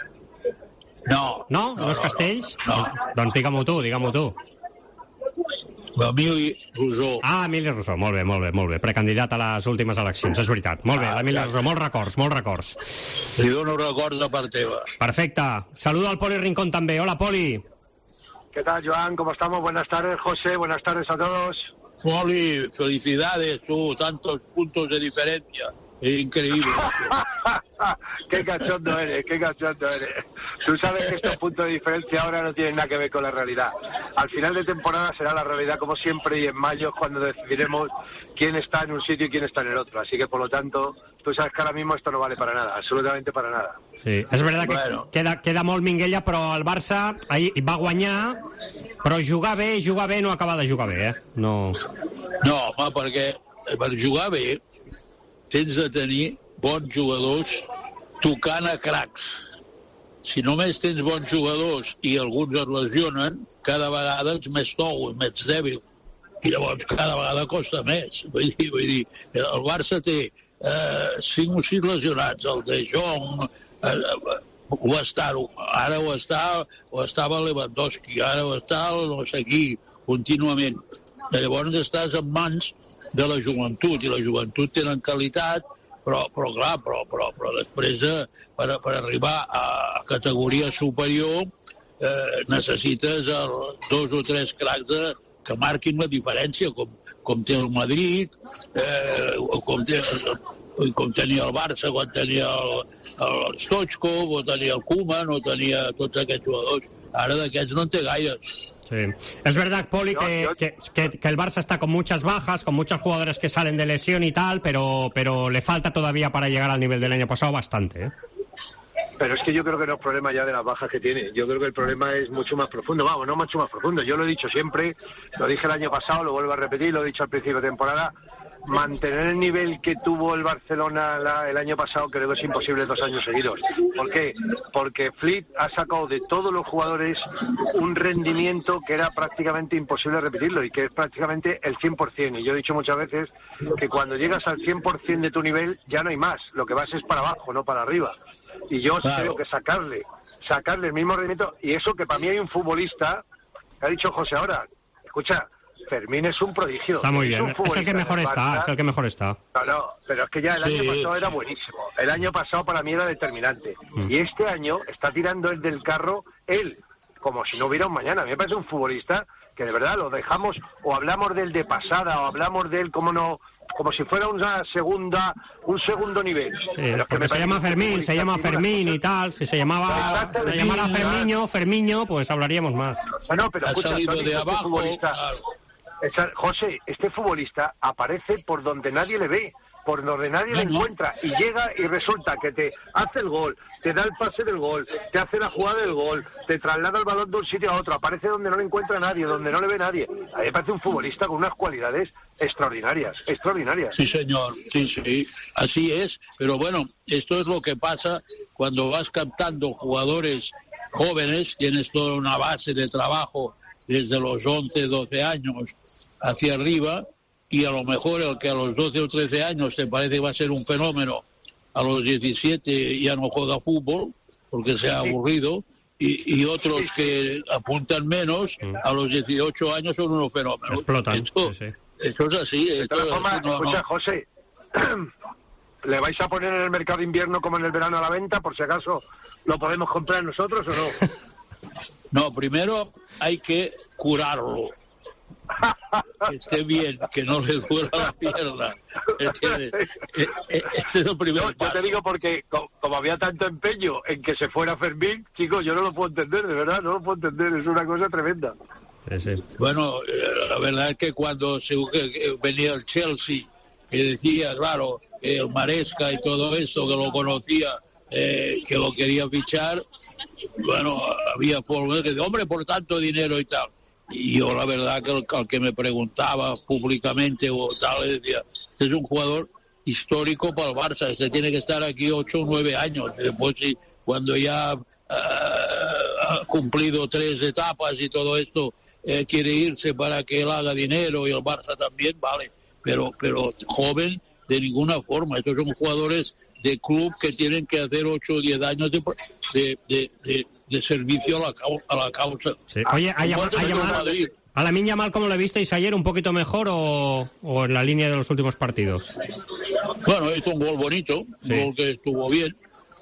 No. No? No, no és Castells? No. no. Doncs, doncs digue-m'ho tu, digue-m'ho tu. L'Emili Rosó. Ah, Emili Rosó, molt bé, molt bé, molt bé. Precandidat a les últimes eleccions, és veritat. Molt bé, l'Emili Rosó, molts records, molts records. Li dono records de part teva. Perfecte. Saludo al Poli Rincón també. Hola, Poli. ¿Qué tal, Joan? ¿Cómo estamos? Buenas tardes, José. Buenas tardes a todos. Poli, felicidades, tú, tantos puntos de diferencia. Es increíble. Qué cachondo eres, qué cachondo eres. Tú sabes que estos puntos de diferencia ahora no tienen nada que ver con la realidad. Al final de temporada será la realidad como siempre, y en mayo es cuando decidiremos quién está en un sitio y quién está en el otro. Así que, por lo tanto, tú sabes que ahora mismo esto no vale para nada, absolutamente para nada. Sí, és veritat que bueno. queda, queda molt Minguella, però el Barça ahir va guanyar, però jugar bé, jugar bé no acaba de jugar bé, eh? No, no home, perquè per jugar bé tens de tenir bons jugadors tocant a cracs. Si només tens bons jugadors i alguns es lesionen, cada vegada ets més tou, més dèbil. I llavors cada vegada costa més. Vull dir, vull dir el Barça té eh, cinc o sis lesionats. El De Jong eh, ho està, ara ho està, ho estava Lewandowski, ara ho està no sé qui, contínuament. I llavors estàs en mans de la joventut, i la joventut tenen qualitat, però, però clar, però, però, però després eh, per, per arribar a categoria superior eh, necessites el, dos o tres cracs de, que marquin la diferència, com, com té el Madrid, eh, com, té, com tenia el Barça, quan tenia el, el Stoichkov, o tenia el Koeman, o tenia tots aquests jugadors. Ara d'aquests no en té gaires. Sí. Es verdad, Poli, que, que, que, que el Barça está con muchas bajas, con muchos jugadores que salen de lesión y tal, pero, pero le falta todavía para llegar al nivel del año pasado bastante, ¿eh? Pero es que yo creo que no es problema ya de las bajas que tiene. Yo creo que el problema es mucho más profundo. Vamos, no mucho más profundo. Yo lo he dicho siempre, lo dije el año pasado, lo vuelvo a repetir, lo he dicho al principio de temporada. Mantener el nivel que tuvo el Barcelona la, el año pasado creo que es imposible dos años seguidos. ¿Por qué? Porque Flick ha sacado de todos los jugadores un rendimiento que era prácticamente imposible repetirlo, y que es prácticamente el cien por ciento. Y yo he dicho muchas veces que cuando llegas al cien por ciento de tu nivel ya no hay más. Lo que vas es para abajo, no para arriba. Y yo claro. creo que sacarle, sacarle el mismo rendimiento. Y eso que para mí hay un futbolista, que ha dicho José ahora, escucha, Fermín es un prodigio. Está muy bien, es, es el que mejor está, es el que mejor está. No, no, pero es que ya el sí, año pasado sí. era buenísimo. El año pasado para mí era determinante. Mm. Y este año está tirando el del carro él, como si no hubiera un mañana. A mí me parece un futbolista que de verdad lo dejamos, o hablamos del de pasada, o hablamos de él como no, como si fuera una segunda, un segundo nivel. Sí, porque se llama Fermín, se llama Fermín y tal. Si se llamaba, se llamara Fermiño, Fermiño, pues hablaríamos más. No, pero escucha, ha salido Tony, de este abajo. futbolista, esa- José, este futbolista aparece por donde nadie le ve, por donde nadie le No, no. encuentra, y llega y resulta que te hace el gol, te da el pase del gol, te hace la jugada del gol, te traslada el balón de un sitio a otro, aparece donde no le encuentra nadie, donde no le ve nadie. A mí me parece un futbolista con unas cualidades extraordinarias, extraordinarias. Sí, señor, sí, sí, así es. Pero bueno, esto es lo que pasa cuando vas captando jugadores jóvenes, tienes toda una base de trabajo desde los once, doce años hacia arriba, y a lo mejor el que a los doce o trece años te parece que va a ser un fenómeno, a los diecisiete ya no juega fútbol porque se ha aburrido, y, y otros que apuntan menos, a los dieciocho años son unos fenómenos. Explotan. Esto, Sí, sí. esto es así. De Esto todas es formas, así, no, escucha, no. José, ¿le vais a poner en el mercado de invierno como en el verano a la venta, por si acaso lo podemos comprar nosotros o no? No, primero hay que curarlo. Que esté bien, que no le duela la pierna. ¿Entiendes? E- e- Ese es el primer No, yo paso. te digo porque co- como había tanto empeño en que se fuera Fermín, chicos, yo no lo puedo entender, de verdad, no lo puedo entender, es una cosa tremenda. Bueno, eh, la verdad es que cuando se, eh, venía el Chelsea, que decía, claro, el Maresca y todo eso, que lo conocía, eh, que lo quería fichar, bueno, había formas de decir, hombre, por tanto dinero y tal. Y yo la verdad que el, al que me preguntaba públicamente o tal, le decía, este es un jugador histórico para el Barça, este tiene que estar aquí ocho o nueve años. Y después, si, cuando ya uh, ha cumplido tres etapas y todo esto, eh, quiere irse para que él haga dinero y el Barça también, vale, pero, pero joven de ninguna forma. Estos son jugadores de club que tienen que hacer ocho o diez años de, de, de, de, de servicio a la, cau- a la causa. Sí. Oye, a, Yamal, a, Yamal, a Lamine Yamal, ¿cómo lo visteis ayer? ¿Un poquito mejor o, o en la línea de los últimos partidos? Bueno, hizo un gol bonito, un Sí. gol que estuvo bien,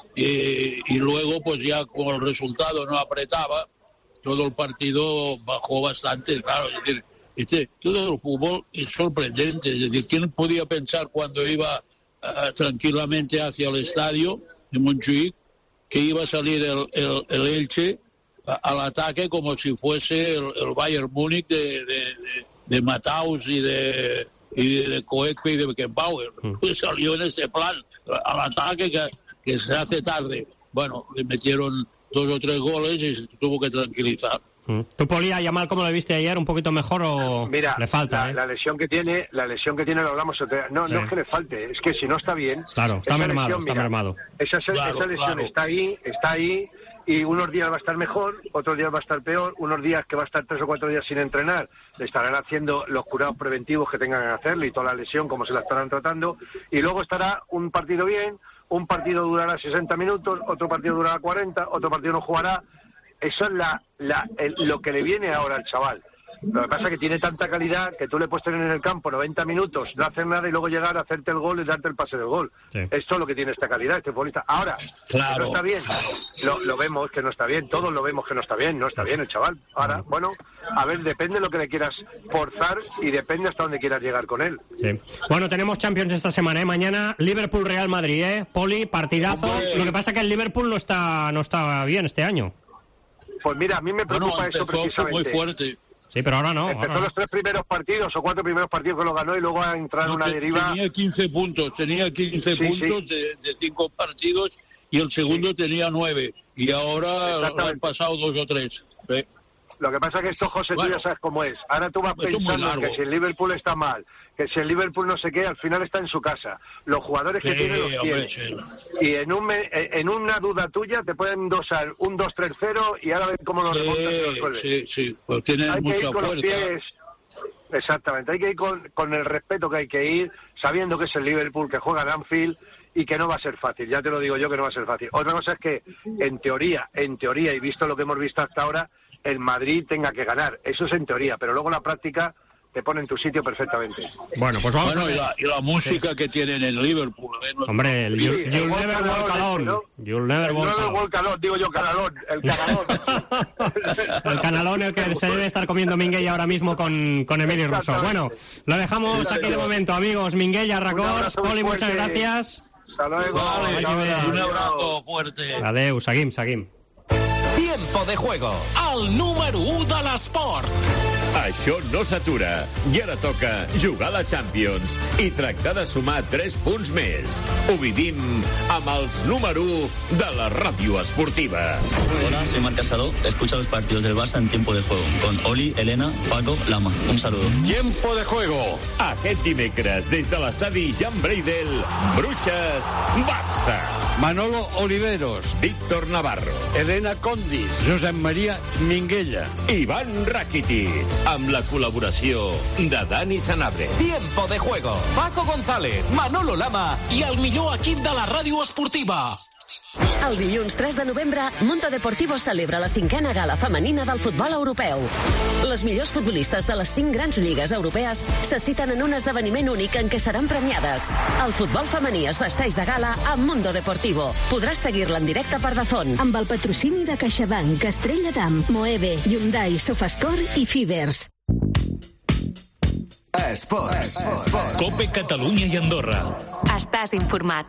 y, y luego pues ya con el resultado no apretaba, todo el partido bajó bastante, claro, es decir, este, todo el fútbol es sorprendente, es decir, ¿quién podía pensar cuando iba uh, tranquilamente hacia el estadio de Montjuic que iba a salir el, el, el Elche a, al ataque como si fuese el, el Bayern Múnich de, de, de, de Mataus y de y de Coeque y de Beckenbauer? Pues salió en este plan al ataque que, que se hace tarde. Bueno, le metieron dos o tres goles y se tuvo que tranquilizar. ¿Tú, Poli, a Yamal, cómo lo viste ayer? ¿Un poquito mejor o Mira, le falta? la, eh? la lesión que tiene, la lesión que tiene, lo hablamos otro día. No, Sí. no es que le falte, es que si no está bien. Claro, está esa mermado, lesión, está mira, mermado. Esa, esa Claro, lesión claro. está ahí, está ahí, y unos días va a estar mejor, otros días va a estar peor, unos días que va a estar tres o cuatro días sin entrenar, le estarán haciendo los curados preventivos que tengan que hacerle y toda la lesión, como se la estarán tratando, y luego estará un partido bien, un partido durará sesenta minutos, otro partido durará cuarenta, otro partido no jugará. Eso es la, la, el- lo que le viene ahora al chaval. Lo que pasa es que tiene tanta calidad que tú le puedes tener en el campo noventa minutos, no hacer nada y luego llegar a hacerte el gol y darte el pase del gol. Sí. Esto es lo que tiene esta calidad, este futbolista. Ahora, Claro. que no está bien, lo, lo vemos que no está bien, todos lo vemos que no está bien, no está bien el chaval. Ahora, bueno, a ver, depende de lo que le quieras forzar y depende hasta dónde quieras llegar con él. Sí. Bueno, tenemos Champions esta semana, ¿eh? Mañana Liverpool-Real Madrid, ¿eh? Poli, partidazo. Hombre. Lo que pasa es que el Liverpool no está, no está bien este año. Pues mira, a mí me preocupa Bueno, eso empezó muy precisamente. fuerte. Sí, pero ahora no. Empezó ahora no. los tres primeros partidos o cuatro primeros partidos que lo ganó y luego ha entrado en una Te- deriva. Tenía quince puntos, tenía quince Sí, puntos de, de cinco partidos y el segundo tenía nueve. Y ahora le han Exactamente. pasado dos o tres. ¿eh? Lo que pasa es que esto, José, Bueno. tú ya sabes cómo es. Ahora tú vas Esto es muy pensando en largo. que si el Liverpool está mal, que si el Liverpool no sé qué, al final está en su casa. Los jugadores que Sí, tiene los hombre, tiene. sí. Y en, un me- en una duda tuya te pueden dosar un dos tres cero y ahora ven cómo lo remontas y lo Sí, resuelves. sí, sí, pues tienen Hay que mucha ir con los fuerza. pies. Exactamente, hay que ir con, con el respeto que hay que ir, sabiendo que es el Liverpool, que juega en Anfield y que no va a ser fácil. Ya te lo digo yo que no va a ser fácil. Otra cosa es que, en teoría, en teoría, y visto lo que hemos visto hasta ahora, el Madrid tenga que ganar. Eso es en teoría, pero luego en la práctica te pone en tu sitio perfectamente. Bueno, pues vamos bueno, a ver. Y la, y la música sí. que tienen en Liverpool. ¿eh? No, Hombre, el sí, You'll, you'll Never Walk Alone. ¿No? You'll Never Walk Alone. Walk Alone. Digo yo, canalón. El canalón. El canalón, el que se debe estar comiendo Minguella ahora mismo con, con Emilio Rosso. Bueno, lo dejamos aquí de momento, amigos. Minguella, Racós, Poli, muchas gracias. Hasta luego. Vale, vale, un abrazo fuerte. Adeu, seguim, seguim. Tiempo de juego. El número u de l'esport. Això no s'atura. I ara toca jugar a la Champions i tractar de sumar tres punts més. Ho vivim amb els número u de la ràdio esportiva. Hola, soy Marc Casado. Escucha los partidos del Barça en Tiempo de Juego con Oli, Elena, Paco, Lama. Un saludo. Tiempo de juego. Aquest dimecres, des de l'estadi Jan Breidel, Bruixes, Barça. Manolo Oliveros, Víctor Navarro, Elena Condis, Josep Maria Minguella, Ivan Rakitic, amb la col·laboració de Dani Sanabria. Tiempo de juego. Paco González, Manolo Lama i el millor equip de la ràdio esportiva. El dilluns tres de novembre, Mundo Deportivo celebra la cinquena gala femenina del futbol europeu. Les millors futbolistes de les cinc grans lligues europees se citen en un esdeveniment únic en què seran premiades. El futbol femení es vesteix de gala amb Mundo Deportivo. Podràs seguir-la en directe per Dazón. Amb el patrocini de CaixaBank, Estrella Damm, Moeve, Hyundai, Sofascore i Fibers. Esports. Esports. Cope Catalunya i Andorra. Estàs informat.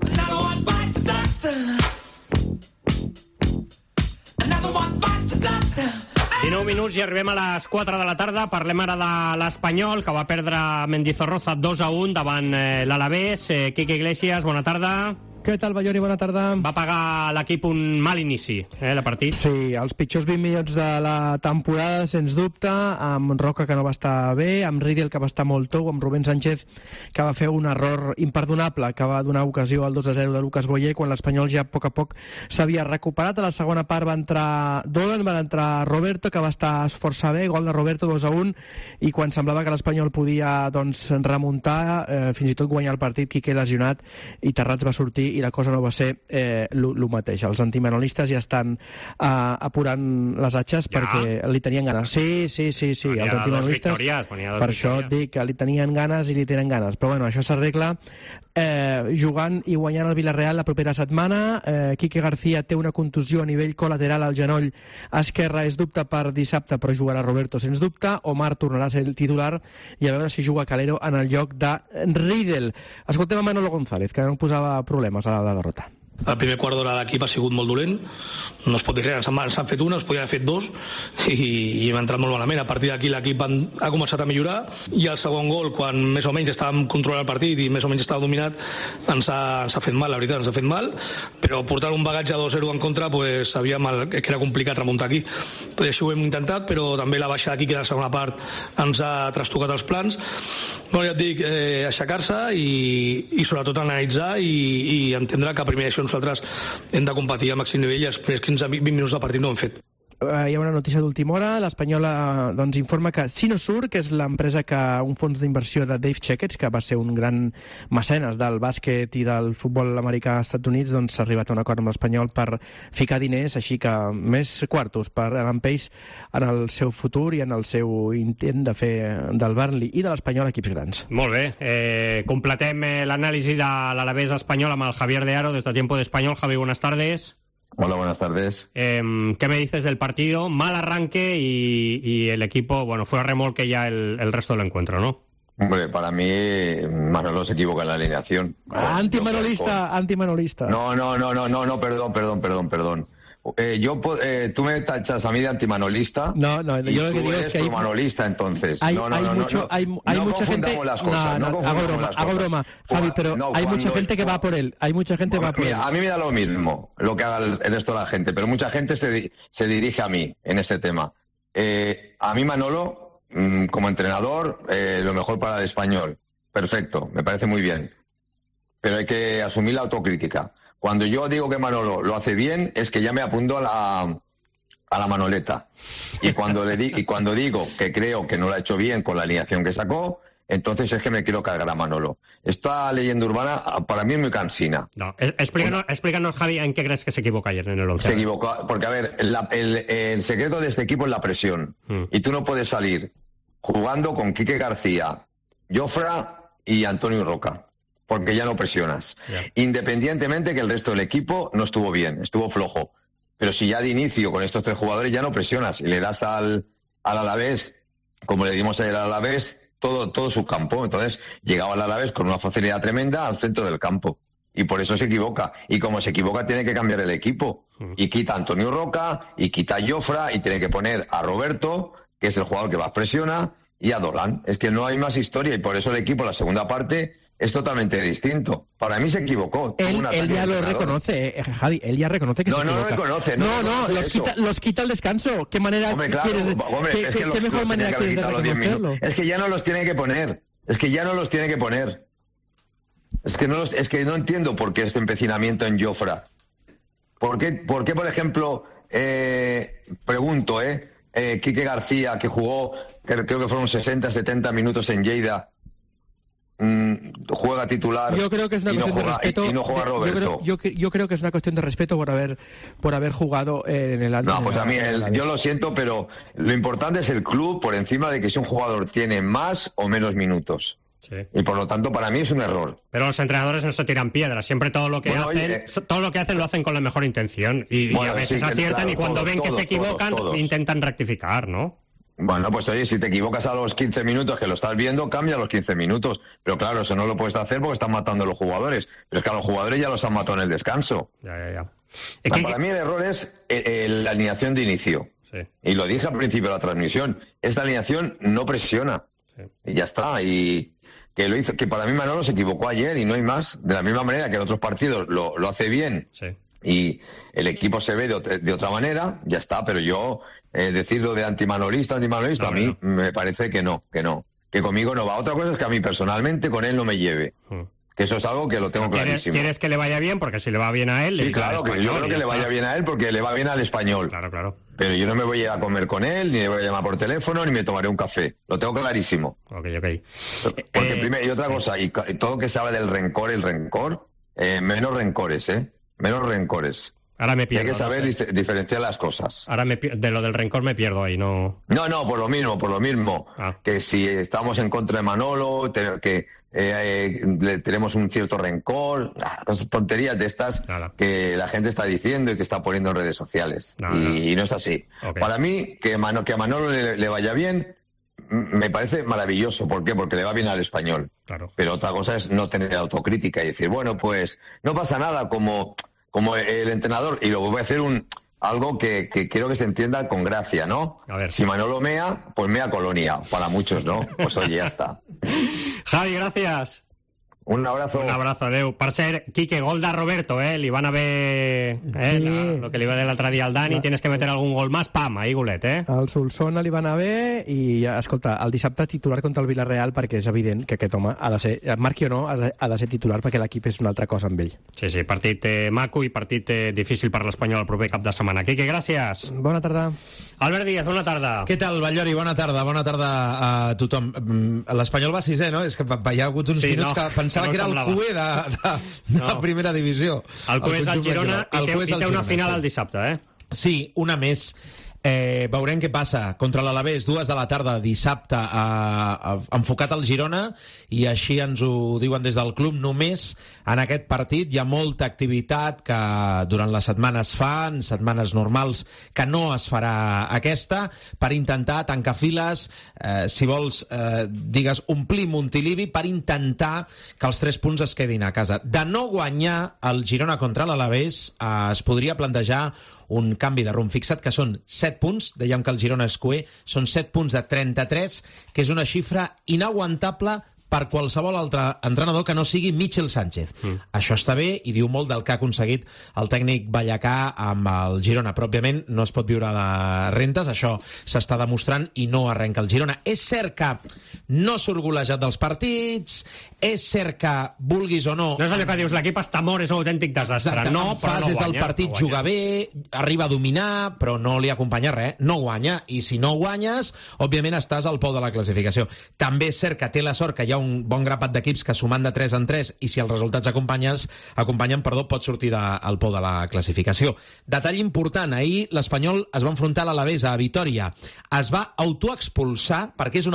dinou minuts i arribem a les quatre de la tarda. Parlem ara de l'Espanyol, que va perdre Mendizorroza dos a un davant eh, l'Alavés. Eh, Quique Iglesias, bona tarda. Què tal, Balloni? Bona tarda. Va pagar l'equip un mal inici, eh, de partit. Sí, els pitjors vint minuts de la temporada, sens dubte, amb Roca, que no va estar bé, amb Riedel, que va estar molt tou, amb Rubén Sánchez, que va fer un error imperdonable, que va donar ocasió al dos a zero de Lucas Boyer, quan l'Espanyol ja a poc a poc s'havia recuperat. A la segona part va entrar Dolan, va entrar Roberto, que va estar força bé, gol de Roberto, dos a un, i quan semblava que l'Espanyol podia doncs, remuntar, eh, fins i tot guanyar el partit, Quique lesionat, i Terrats va sortir i la cosa no va ser eh, el mateix. Els antimanolistes ja estan eh, apurant les atxes ja. perquè li tenien ganes. Sí, sí, sí, sí. Venia els antimanolistes, per això et dic que li tenien ganes i li tenen ganes. Però bueno, això s'arregla eh, jugant i guanyant el Villarreal la propera setmana. Eh, Quique García té una contusió a nivell col·lateral al genoll esquerre, és dubte per dissabte, però jugarà Roberto sens dubte. Omar tornarà a ser el titular i a veure si juga Calero en el lloc de Riedel. Escoltem a Manolo González, que no posava problemes a la derrota. El primer quart d'hora de l'equip ha sigut molt dolent, no es pot dir res, s'han fet una, es podien haver fet dos i, i hem entrat molt malament. A partir d'aquí l'equip ha començat a millorar i el segon gol, quan més o menys estàvem controlant el partit i més o menys estava dominat, ens ha, ens ha fet mal, la veritat, ens ha fet mal, però portar un bagatge a dos a zero en contra, pues, sabíem que era complicat remuntar aquí. Pues així ho hem intentat, però també la baixa d'aquí, que la segona part ens ha trastocat els plans. Bueno, ja et dic, eh, aixecar-se i, i sobretot analitzar i, i entendre que primer això nosaltres hem de competir a màxim nivell i els primers quinze vint minuts de partit no ho hem fet. Hi ha una notícia d'última hora. L'Espanyola doncs, informa que Sinosur, que és l'empresa que un fons d'inversió de Dave Checketts, que va ser un gran mecenes del bàsquet i del futbol americà als Estats Units, doncs s'ha arribat a un acord amb l'Espanyol per ficar diners, així que més quartos per l'Empeix en el seu futur i en el seu intent de fer del Burnley i de l'Espanyol equips grans. Molt bé. Eh, completem eh, l'anàlisi de l'Alavés espanyol amb el Javier de Aro des de Tiempo de Español. Javi, buenas tardes. Hola, buenas tardes. Eh, ¿Qué me dices del partido? Mal arranque y, y el equipo, bueno, fue a remolque ya el, el resto del encuentro, ¿no? Hombre, para mí Manolo se equivoca en la alineación. Antimanolista, antimanolista. No, no, no, no, no, no, perdón, perdón, perdón, perdón. Eh, yo, eh, tú me tachas a mí de antimanolista. No, no, yo lo que digo es que hay manolista, entonces. Hay, no, no, hay no, mucho, no, hay, hay no mucha gente. Las cosas, no, no, no hago broma, las hago cosas. broma, Javi, pero no, hay mucha gente que va por él. Hay mucha gente que va por mira, él. A mí me da lo mismo lo que haga el resto de la gente, pero mucha gente se, se dirige a mí en este tema. Eh, a mí Manolo, mmm, como entrenador, eh, lo mejor para el Español. Perfecto, me parece muy bien. Pero hay que asumir la autocrítica. Cuando yo digo que Manolo lo hace bien, es que ya me apunto a la, a la manoleta. Y cuando, le di, y cuando digo que creo que no lo ha hecho bien con la alineación que sacó, entonces es que me quiero cargar a Manolo. Esta leyenda urbana para mí es muy cansina. No, explícanos, explícanos, Javi, ¿en qué crees que se equivoca ayer en el once? Se equivocó, porque a ver, la, el, el secreto de este equipo es la presión. Mm. Y tú no puedes salir jugando con Quique García, Jofra y Antonio Roca, porque ya no presionas. Yeah. Independientemente que el resto del equipo no estuvo bien, estuvo flojo. Pero si ya de inicio con estos tres jugadores ya no presionas y le das al, al Alavés, como le dimos ayer al Alavés, todo, todo su campo. Entonces llegaba al Alavés con una facilidad tremenda al centro del campo. Y por eso se equivoca. Y como se equivoca, tiene que cambiar el equipo. Y quita a Antonio Roca, y quita a Jofra, y tiene que poner a Roberto, que es el jugador que más presiona, y a Dolan. Es que no hay más historia, y por eso el equipo, la segunda parte, es totalmente distinto. Para mí se equivocó. Él, él ya lo reconoce, eh, Javi, él ya reconoce que no, se no equivoca. No, no, reconoce, no, no, no, reconoce los, quita, los quita el descanso. ¿Qué manera hombre, claro, quieres, hombre, qué, es qué, que los, qué mejor los manera quieres de reconocerlo? Es que ya no los tiene que poner. Es que ya no los tiene que poner. Es que no, los, es que no entiendo por qué este empecinamiento en Jofra. ¿Por qué, por, qué, por ejemplo, eh, pregunto, eh, eh, Quique García, que jugó, que, creo que fueron sesenta, setenta minutos en Lleida, mmm, juega titular yo creo que es una y, no cuestión juega, de respeto, y, y no juega Roberto? Yo creo, yo, yo creo que es una cuestión de respeto por haber por haber jugado en el No, pues a mí, el, yo lo siento, pero lo importante es el club por encima de que si un jugador tiene más o menos minutos. Sí. Y por lo tanto para mí es un error. Pero los entrenadores no se tiran piedras, siempre todo lo que bueno, hacen oye, todo lo que hacen lo hacen con la mejor intención y, bueno, y a veces sí, aciertan claro, y cuando todos, ven que todos, se equivocan todos, todos. intentan rectificar, ¿no? Bueno, pues oye, si te equivocas a los quince minutos que lo estás viendo, cambia a los quince minutos. Pero claro, eso no lo puedes hacer porque están matando a los jugadores. Pero es que a los jugadores ya los han matado en el descanso. Ya, ya, ya. Es que, para que... mí el error es el, el, la alineación de inicio. Sí. Y lo dije al principio de la transmisión. Esta alineación no presiona. Sí. Y ya está. Y que lo hizo, que para mí Manolo se equivocó ayer y no hay más. De la misma manera que en otros partidos lo, lo hace bien. Sí. Y el equipo se ve de, de otra manera, ya está, pero yo eh, decirlo de antimanolista, antimanolista, no, a mí no. me parece que no, que no, que conmigo no va. Otra cosa es que a mí personalmente con él no me lleve, hmm. que eso es algo que lo tengo ¿Quieres, clarísimo. ¿Quieres que le vaya bien? Porque si le va bien a él... Sí, claro, que yo creo que le vaya bien a él porque le va bien al Español. Claro, claro. Pero yo no me voy a ir a comer con él, ni le voy a llamar por teléfono, ni me tomaré un café. Lo tengo clarísimo. Ok, ok. Porque eh, primero, y otra sí. cosa, y, y todo que se habla del rencor, el rencor, eh, menos rencores, ¿eh? Menos rencores. Ahora me pierdo. Hay que saber no sé. diferenciar las cosas. Ahora me de lo del rencor me pierdo ahí, no. No, no, por lo mismo, por lo mismo. Ah. Que si estamos en contra de Manolo, te, que eh, le tenemos un cierto rencor, cosas tonterías de estas Nada. que la gente está diciendo y que está poniendo en redes sociales. Nada, y, nada. y no es así. Okay. Para mí, que, Mano, que a Manolo le, le vaya bien, me parece maravilloso. ¿Por qué? Porque le va bien al Español. Claro. Pero otra cosa es no tener autocrítica y decir, bueno, pues no pasa nada como... como el entrenador, y luego voy a hacer un algo que, que quiero que se entienda con gracia, ¿no? A ver. Si Manolo mea, pues mea Colonia, para muchos, ¿no? Pues oye, ya está. Javi, gracias. Un abrazo. Un abrazo, adeu. Per cert, Quique, gol de Roberto, eh? Li van haver... Eh, sí. la, lo que li va dir l'altre dia al Dani, la... tienes que meter algun gol más, pam, ahí golet, eh? El Solsona li va anar bé i, escolta, el dissabte titular contra el Villarreal perquè és evident que aquest home ha de ser, marqui o no, ha de, ha de ser titular perquè l'equip és una altra cosa amb ell. Sí, sí, partit eh, maco i partit eh, difícil per l'Espanyol el proper cap de setmana. Quique, gràcies. Bona tarda. Albert Díaz, bona tarda. Què tal, Ballori? Bona tarda. Bona tarda a tothom. L'Espanyol va sisè, no? És que hi ha hagut uns sí, minuts no, que pensava que, no que era semblava. el cué de, de, de no. primera divisió. El cué és el Girona i té, i té una final al dissabte, eh? Sí, una més. Eh, veurem què passa contra l'Alavés, dues de la tarda dissabte, eh, eh, enfocat al Girona, i així ens ho diuen des del club. Només en aquest partit hi ha molta activitat que durant la setmana es fa, en setmanes normals que no es farà aquesta, per intentar tancar files, eh, si vols eh, digues omplir Montilivi, per intentar que els tres punts es quedin a casa. De no guanyar el Girona contra l'Alavés, eh, es podria plantejar un canvi de rumb. Fixa't que són set punts, dèiem que el Girona és cué, són set punts de trenta-tres, que és una xifra inaguantable per qualsevol altre entrenador que no sigui Michel Sánchez. Mm. Això està bé i diu molt del que ha aconseguit el tècnic ballacà amb el Girona. Però, òbviament, no es pot viure de rentes, això s'està demostrant i no arrenca el Girona. És cert que no surt golejat dels partits, és cert que, vulguis o no... No és allò que dius, l'equip està mort, és un autèntic desastre. Exacte, no, però no guanya. Del partit no juga bé, arriba a dominar, però no li acompanya res, no guanya. I si no guanyes, òbviament estàs al pou de la classificació. També és cert que té la sort que hi ha un bon grapat d'equips que sumant de tres en tres, i si els resultats acompanyes, acompanyen, perdó, pot sortir de, al pou de la classificació. Detall important, ahir l'Espanyol es va enfrontar a l'Alavés a Vitòria. Es va autoexpulsar perquè és una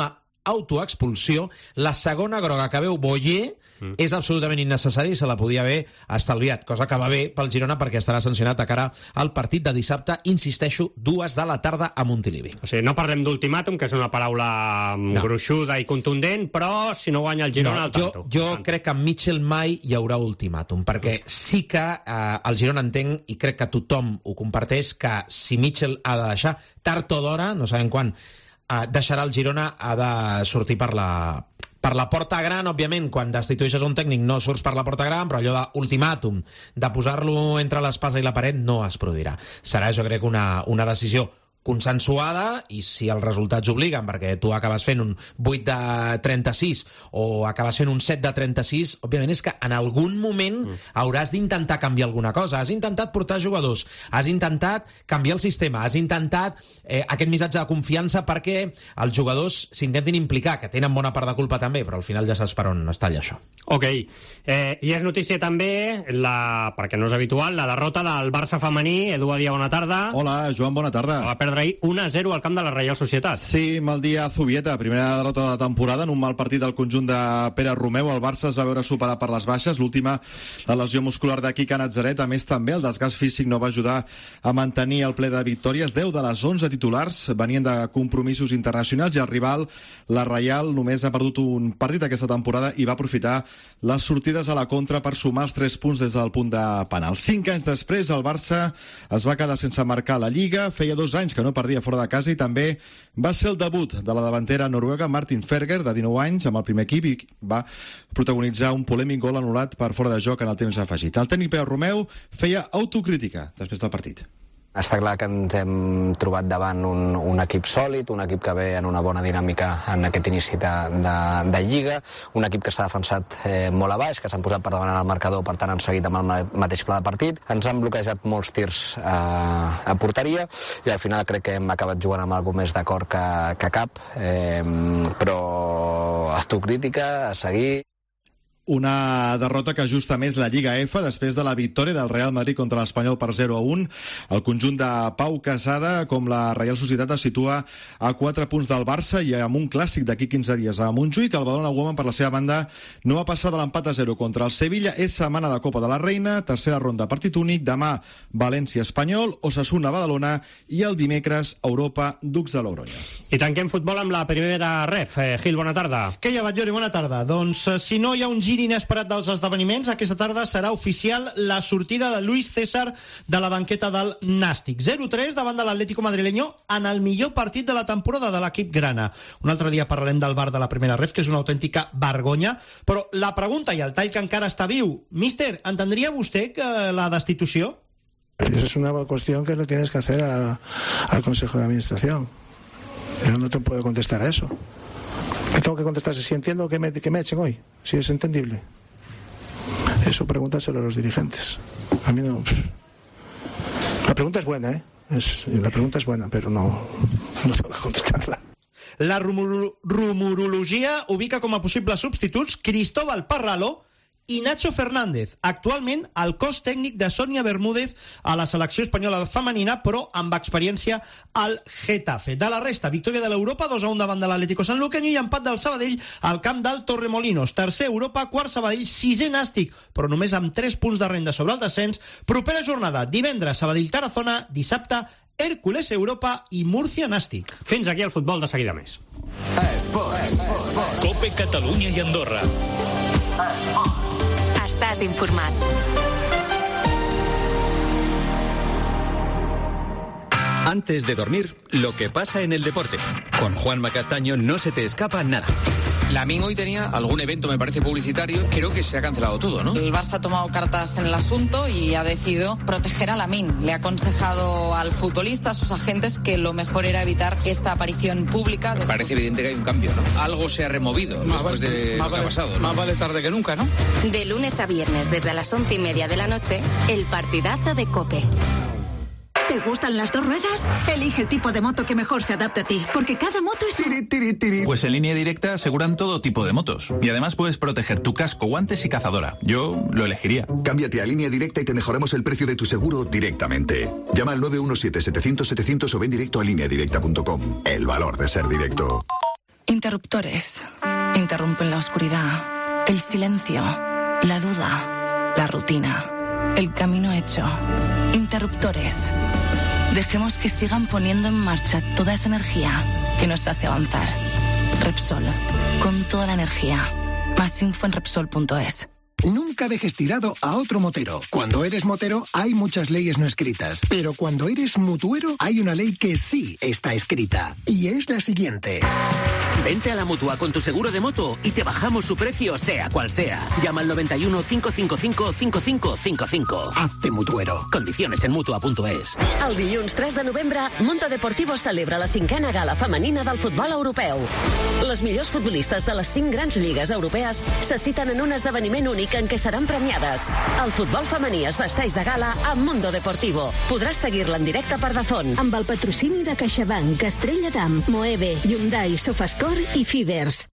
autoexpulsió. La segona groga que veu Boyer mm. és absolutament innecessari i se la podia haver estalviat, cosa que va bé pel Girona perquè estarà sancionat a cara al partit de dissabte, insisteixo, dues de la tarda a Montilivi. O sigui, no parlem d'ultimàtum, que és una paraula no. gruixuda i contundent, però si no guanya el Girona, no, al tanto. Jo, jo crec que amb Mitchell mai hi haurà ultimàtum, perquè sí que eh, el Girona entenc, i crec que tothom ho comparteix, que si Mitchell ha de deixar, tard o d'hora, no sabem quan, Uh, deixarà el Girona, ha de sortir per la, per la porta gran. Òbviament, quan destitueixes un tècnic no surts per la porta gran, però allò d'ultimàtum, de posar-lo entre l'espasa i la paret, no es produirà. Serà, jo crec, una, una decisió consensuada, i si els resultats obliguen, perquè tu acabes fent un vuit de trenta-sis o acabes fent un set de trenta-sis, òbviament és que en algun moment mm. hauràs d'intentar canviar alguna cosa. Has intentat portar jugadors, has intentat canviar el sistema, has intentat eh, aquest missatge de confiança perquè els jugadors s'intentin implicar, que tenen bona part de culpa també, però al final ja saps per on es talla això. Ok. Eh, I és notícia també, la, perquè no és habitual, la derrota del Barça femení. Edu Badia, bona tarda. Hola, Joan, bona tarda. Va perdre ahir un a zero al camp de la Reial Societat. Sí, mal dia a Zubieta, primera derrota de la temporada en un mal partit del conjunt de Pere Romeu. El Barça es va veure superar per les baixes, l'última la lesió muscular de Quique Natzaret. A més, també el desgast físic no va ajudar a mantenir el ple de victòries. deu de les onze titulars venien de compromisos internacionals i el rival, la Reial, només ha perdut un partit aquesta temporada i va aprofitar les sortides a la contra per sumar els tres punts des del punt de penal. Cinc anys després, el Barça es va quedar sense marcar la Lliga. Feia dos anys que no perdia fora de casa i també va ser el debut de la davantera noruega Martin Ferger, de dinou anys, amb el primer equip, i va protagonitzar un polèmic gol anul·lat per fora de joc en el temps afegit. El tècnic Pere Romeu feia autocrítica després del partit. Està clar que ens hem trobat davant un, un equip sòlid, un equip que ve en una bona dinàmica en aquest inici de, de, de Lliga, un equip que s'ha defensat eh, molt a baix, que s'han posat per davant en el marcador, per tant han seguit amb el mateix pla de partit. Ens han bloquejat molts tirs eh, a porteria i al final crec que hem acabat jugant amb alguna més d'acord que, que cap, eh, però autocrítica, a seguir. Una derrota que ajusta més la Lliga F després de la victòria del Real Madrid contra l'Espanyol per zero a un. El conjunt de Pau Casada, com la Reial Societat, es situa a quatre punts del Barça i amb un clàssic d'aquí quinze dies a Montjuïc. El Badalona Women, per la seva banda, no va passar de l'empat a zero contra el Sevilla. És setmana de Copa de la Reina, tercera ronda partit únic. Demà València-Espanyol, Osasuna-Badalona i el dimecres Europa Ducs de Logroño. I tanquem futbol amb la primera ref. Eh, Gil, bona tarda. Què hi ha, Batllori? Bona tarda. Doncs eh, si no hi ha un gir inesperat dels esdeveniments, aquesta tarda serà oficial la sortida de Luis César de la banqueta del Nàstic. zero tres davant de l'Atlético madrileño en el millor partit de la temporada de l'equip grana. Un altre dia parlarem del bar de la primera ref, que és una autèntica vergonya, però la pregunta i el tall que encara està viu, míster, entendria vostè que la destitució? Esa es una cuestión que le tienes que hacer a, al Consejo de Administración. Yo no te puedo contestar a eso. ¿Qué tengo que contestar? Si entiendo que me, que me echen hoy, si es entendible. Eso pregúntaselo a los dirigentes. A mí no. La pregunta es buena, ¿eh? Es, la pregunta es buena, pero no, no tengo que contestarla. La rumor, rumorologia ubica com a possibles substituts Cristóbal Parraló i Nacho Fernández, actualment el cos tècnic de Sònia Bermúdez a la selecció espanyola femenina, però amb experiència al Getafe. De la resta, victòria de l'Europa, dos a un davant de l'Atlético Sanluqueño i empat del Sabadell al camp del Torremolinos. Tercer Europa, quart Sabadell, sisè Nàstic, però només amb tres punts de renda sobre el descens. Propera jornada, divendres Sabadell-Tarazona, dissabte Hércules Europa i Múrcia Nàstic. Fins aquí el futbol, de seguida més. Esports. Cope Catalunya i Andorra. Estàs informat. Antes de dormir, lo que pasa en el deporte. Con Juanma Castaño no se te escapa nada. Lamin hoy tenía algún evento, me parece, publicitario. Creo que se ha cancelado todo, ¿no? El Barça ha tomado cartas en el asunto y ha decidido proteger a Lamin. Le ha aconsejado al futbolista, a sus agentes, que lo mejor era evitar esta aparición pública. Me parece evidente que hay un cambio, ¿no? Algo se ha removido más después vale, de lo vale, que ha pasado, ¿no? Más vale tarde que nunca, ¿no? De lunes a viernes, desde las once y media de la noche, el partidazo de COPE. ¿Te gustan las dos ruedas? Elige el tipo de moto que mejor se adapte a ti, porque cada moto es... Tiri, tiri, tiri. Pues en Línea Directa aseguran todo tipo de motos. Y además puedes proteger tu casco, guantes y cazadora. Yo lo elegiría. Cámbiate a Línea Directa y te mejoramos el precio de tu seguro directamente. Llama al nueve uno siete, setecientos, setecientos o ven directo a línea directa punto com. El valor de ser directo. Interruptores. Interrumpen la oscuridad, el silencio, la duda, la rutina, el camino hecho. Interruptores. Dejemos que sigan poniendo en marcha toda esa energía que nos hace avanzar. Repsol, con toda la energía. Más info en Repsol punto es. Nunca dejes tirado a otro motero. Cuando eres motero hay muchas leyes no escritas, pero cuando eres mutuero hay una ley que sí está escrita, y es la siguiente. Vente a la Mutua con tu seguro de moto y te bajamos su precio sea cual sea. Llama al noventa y uno, cinco cinco cinco, cinco cinco cinco cinco. Hazte mutuero. Condiciones en mutua punto es. El dilluns tres de novembre, Mundo Deportivo celebra la cinquena gala femenina del futbol europeu. Les millors futbolistes de les cinc grans lligues europees se citen en un esdeveniment únic en què seran premiades. El futbol femení es vesteix de gala amb Mundo Deportivo. Podràs seguir-la en directe per Dazón. Amb el patrocini de CaixaBank, Estrella Damm, Moeve, Hyundai, Sofascore i Fibers.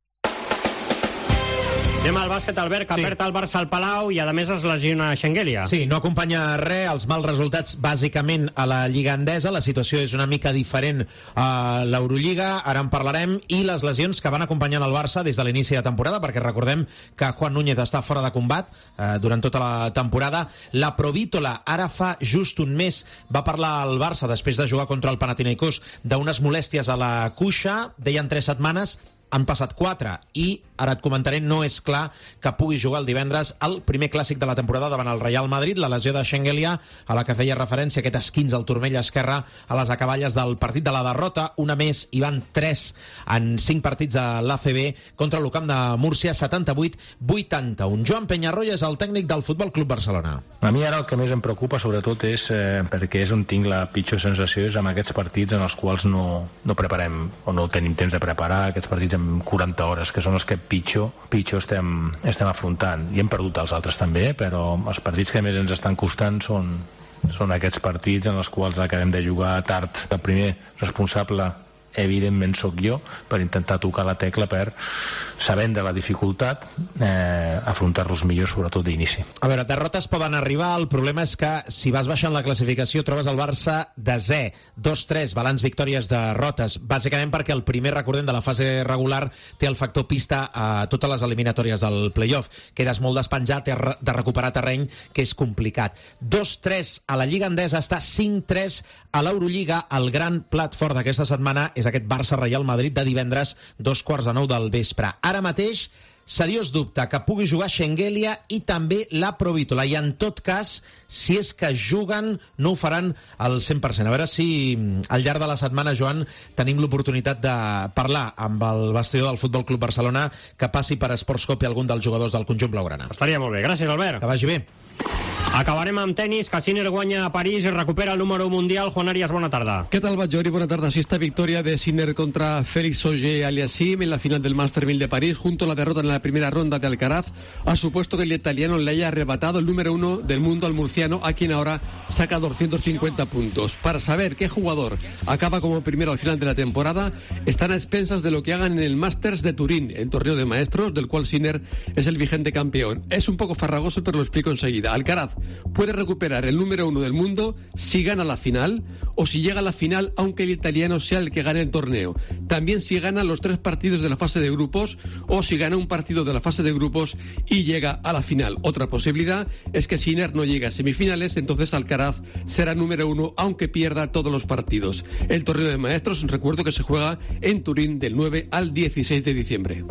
Anem al bàsquet, Albert, que sí. Perd el Barça al Palau i, a més, es lesiona Schengelia. Sí, no acompanya res, els mals resultats bàsicament a la Lliga Endesa. La situació és una mica diferent a l'Eurolliga, ara en parlarem, i les lesions que van acompanyant el Barça des de l'inici de temporada, perquè recordem que Juan Núñez està fora de combat eh, durant tota la temporada. La Provítola, ara fa just un mes, va parlar al Barça després de jugar contra el Panathinaikos d'unes molèsties a la cuixa, deien tres setmanes, han passat quatre, i ara et comentaré, no és clar que pugui jugar el divendres al primer clàssic de la temporada davant el Real Madrid. La lesió de Schengelia, a la que feia referència, aquest esquinç al turmell esquerre a les acaballes del partit de la derrota, una més, i van tres en cinc partits a l'A C B contra l'Ucamp de Múrcia, setanta-vuit vuitanta-un. Joan Peñarroya és el tècnic del Futbol Club Barcelona. A mi ara el que més em preocupa sobretot és eh, perquè és on tinc la pitjor sensació, és amb aquests partits en els quals no, no preparem o no tenim temps de preparar, aquests partits amb quaranta hores, que són els que pitjor, pitjor estem, estem afrontant. I hem perdut els altres també, però els partits que més ens estan costant són, són aquests partits en els quals acabem de jugar tard. El primer responsable, evidentment, sóc jo, per intentar tocar la tecla per, sabent de la dificultat, eh, afrontar-los millor, sobretot d'inici. A veure, derrotes poden arribar, el problema és que si vas baixant la classificació trobes el Barça desè, dos tres, balanç victòries, derrotes, bàsicament perquè el primer, recordem, de la fase regular té el factor pista a totes les eliminatòries del playoff. Quedes molt despenjat de recuperar terreny, que és complicat. dos tres a la Lliga Endesa, està cinc tres a l'Eurolliga. El gran plat fort d'aquesta setmana és aquest Barça-Real Madrid de divendres, dos quarts de nou del vespre. Ara mateix, seriós dubte que pugui jugar Schengelia i també la Provítola, i en tot cas, si és que juguen, no ho faran al cent per cent. A veure si al llarg de la setmana, Joan, tenim l'oportunitat de parlar amb el vestidor del Futbol Club Barcelona, que passi per Sportscope algun dels jugadors del conjunt blaugrana. Estaria molt bé. Gràcies, Albert. Que vagi bé. Acabarem amb tenis, que Sinner guanya a París i recupera el número mundial. Juan Arias, bona tarda. ¿Qué tal, Bajori? Buena tarde. Así está victoria de Sinner contra Félix Auger-Aliassime en la final del Master mil de París, junto a la derrota en la primera ronda de Alcaraz. Ha supuesto que el italiano le haya arrebatado el número uno del mundo al murciano, a quien ahora saca doscientos cincuenta puntos. Para saber qué jugador acaba como primero al final de la temporada, están a expensas de lo que hagan en el Masters de Turín, el torneo de maestros, del cual Sinner es el vigente campeón. Es un poco farragoso, pero lo explico enseguida. Alcaraz puede recuperar el número uno del mundo si gana la final, o si llega a la final aunque el italiano sea el que gane el torneo. También si gana los tres partidos de la fase de grupos, o si gana un partido de la fase de grupos y llega a la final. Otra posibilidad es que Sinner no llegue a semifinales, entonces Alcaraz será número uno aunque pierda todos los partidos. El torneo de maestros, recuerdo que se juega en Turín del nueve al dieciséis de diciembre.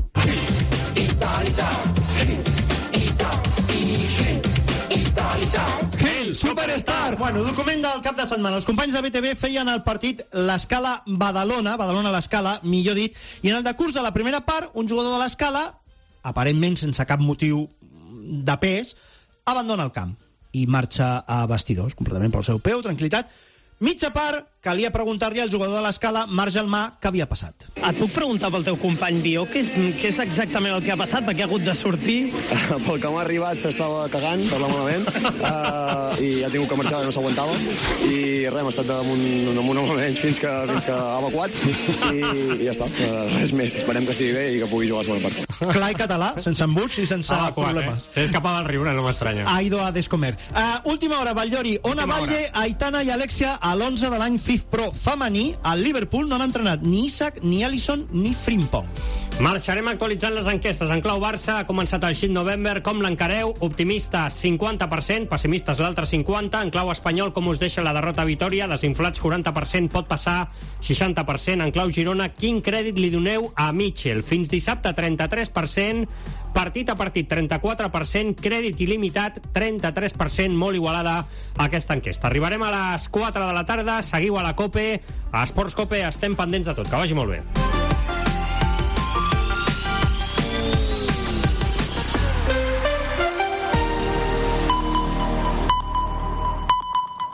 El Superstar! Bueno, document del cap de setmana. Els companys de B T V feien el partit l'Escala Badalona, Badalona l'Escala, millor dit, i en el decurs de la primera part, un jugador de l'Escala, aparentment sense cap motiu de pes, abandona el camp i marxa a vestidors, completament pel seu peu, tranquil·litat. Mitja part, calia preguntar-li al jugador de l'Escala, Marc Gelmà, què havia passat. Et puc preguntar pel teu company Bió què és, què és exactament el que ha passat, perquè ha hagut de sortir? Pel que m'ha arribat s'estava cagant, per la malament, uh, i ha tingut que marxar, no s'aguantava, i res, hem estat damunt, damunt amb menys fins que, fins que ha evacuat, i, i ja està, uh, res més. Esperem que estigui bé i que pugui jugar a la segona part. Clar i català, sense embuts i sense ah, problemes. Eh? És capaz del riure, no m'estranya. Ha ido a descomer. Uh, última hora, Batllori. Ona Batlle, Aitana i Alexia a l'onze de l'any FIFPro femení, al Liverpool no han entrenat ni Isaac, ni Alisson, ni Frimpong. Marxarem actualitzant les enquestes. En clau Barça ha començat el Shit November. Com l'encareu? Optimistes cinquanta per cent, pessimistes l'altre cinquanta. En clau espanyol, com us deixa la derrota a Vitòria? Desinflats quaranta per cent, pot passar seixanta per cent. En clau Girona, quin crèdit li doneu a Mitchell? Fins dissabte trenta-tres per cent, partit a partit trenta-quatre per cent, crèdit il·limitat trenta-tres per cent, molt igualada aquesta enquesta. Arribarem a les quatre de la tarda, seguiu a la COPE, a Esports COPE, estem pendents de tot, que vagi molt bé.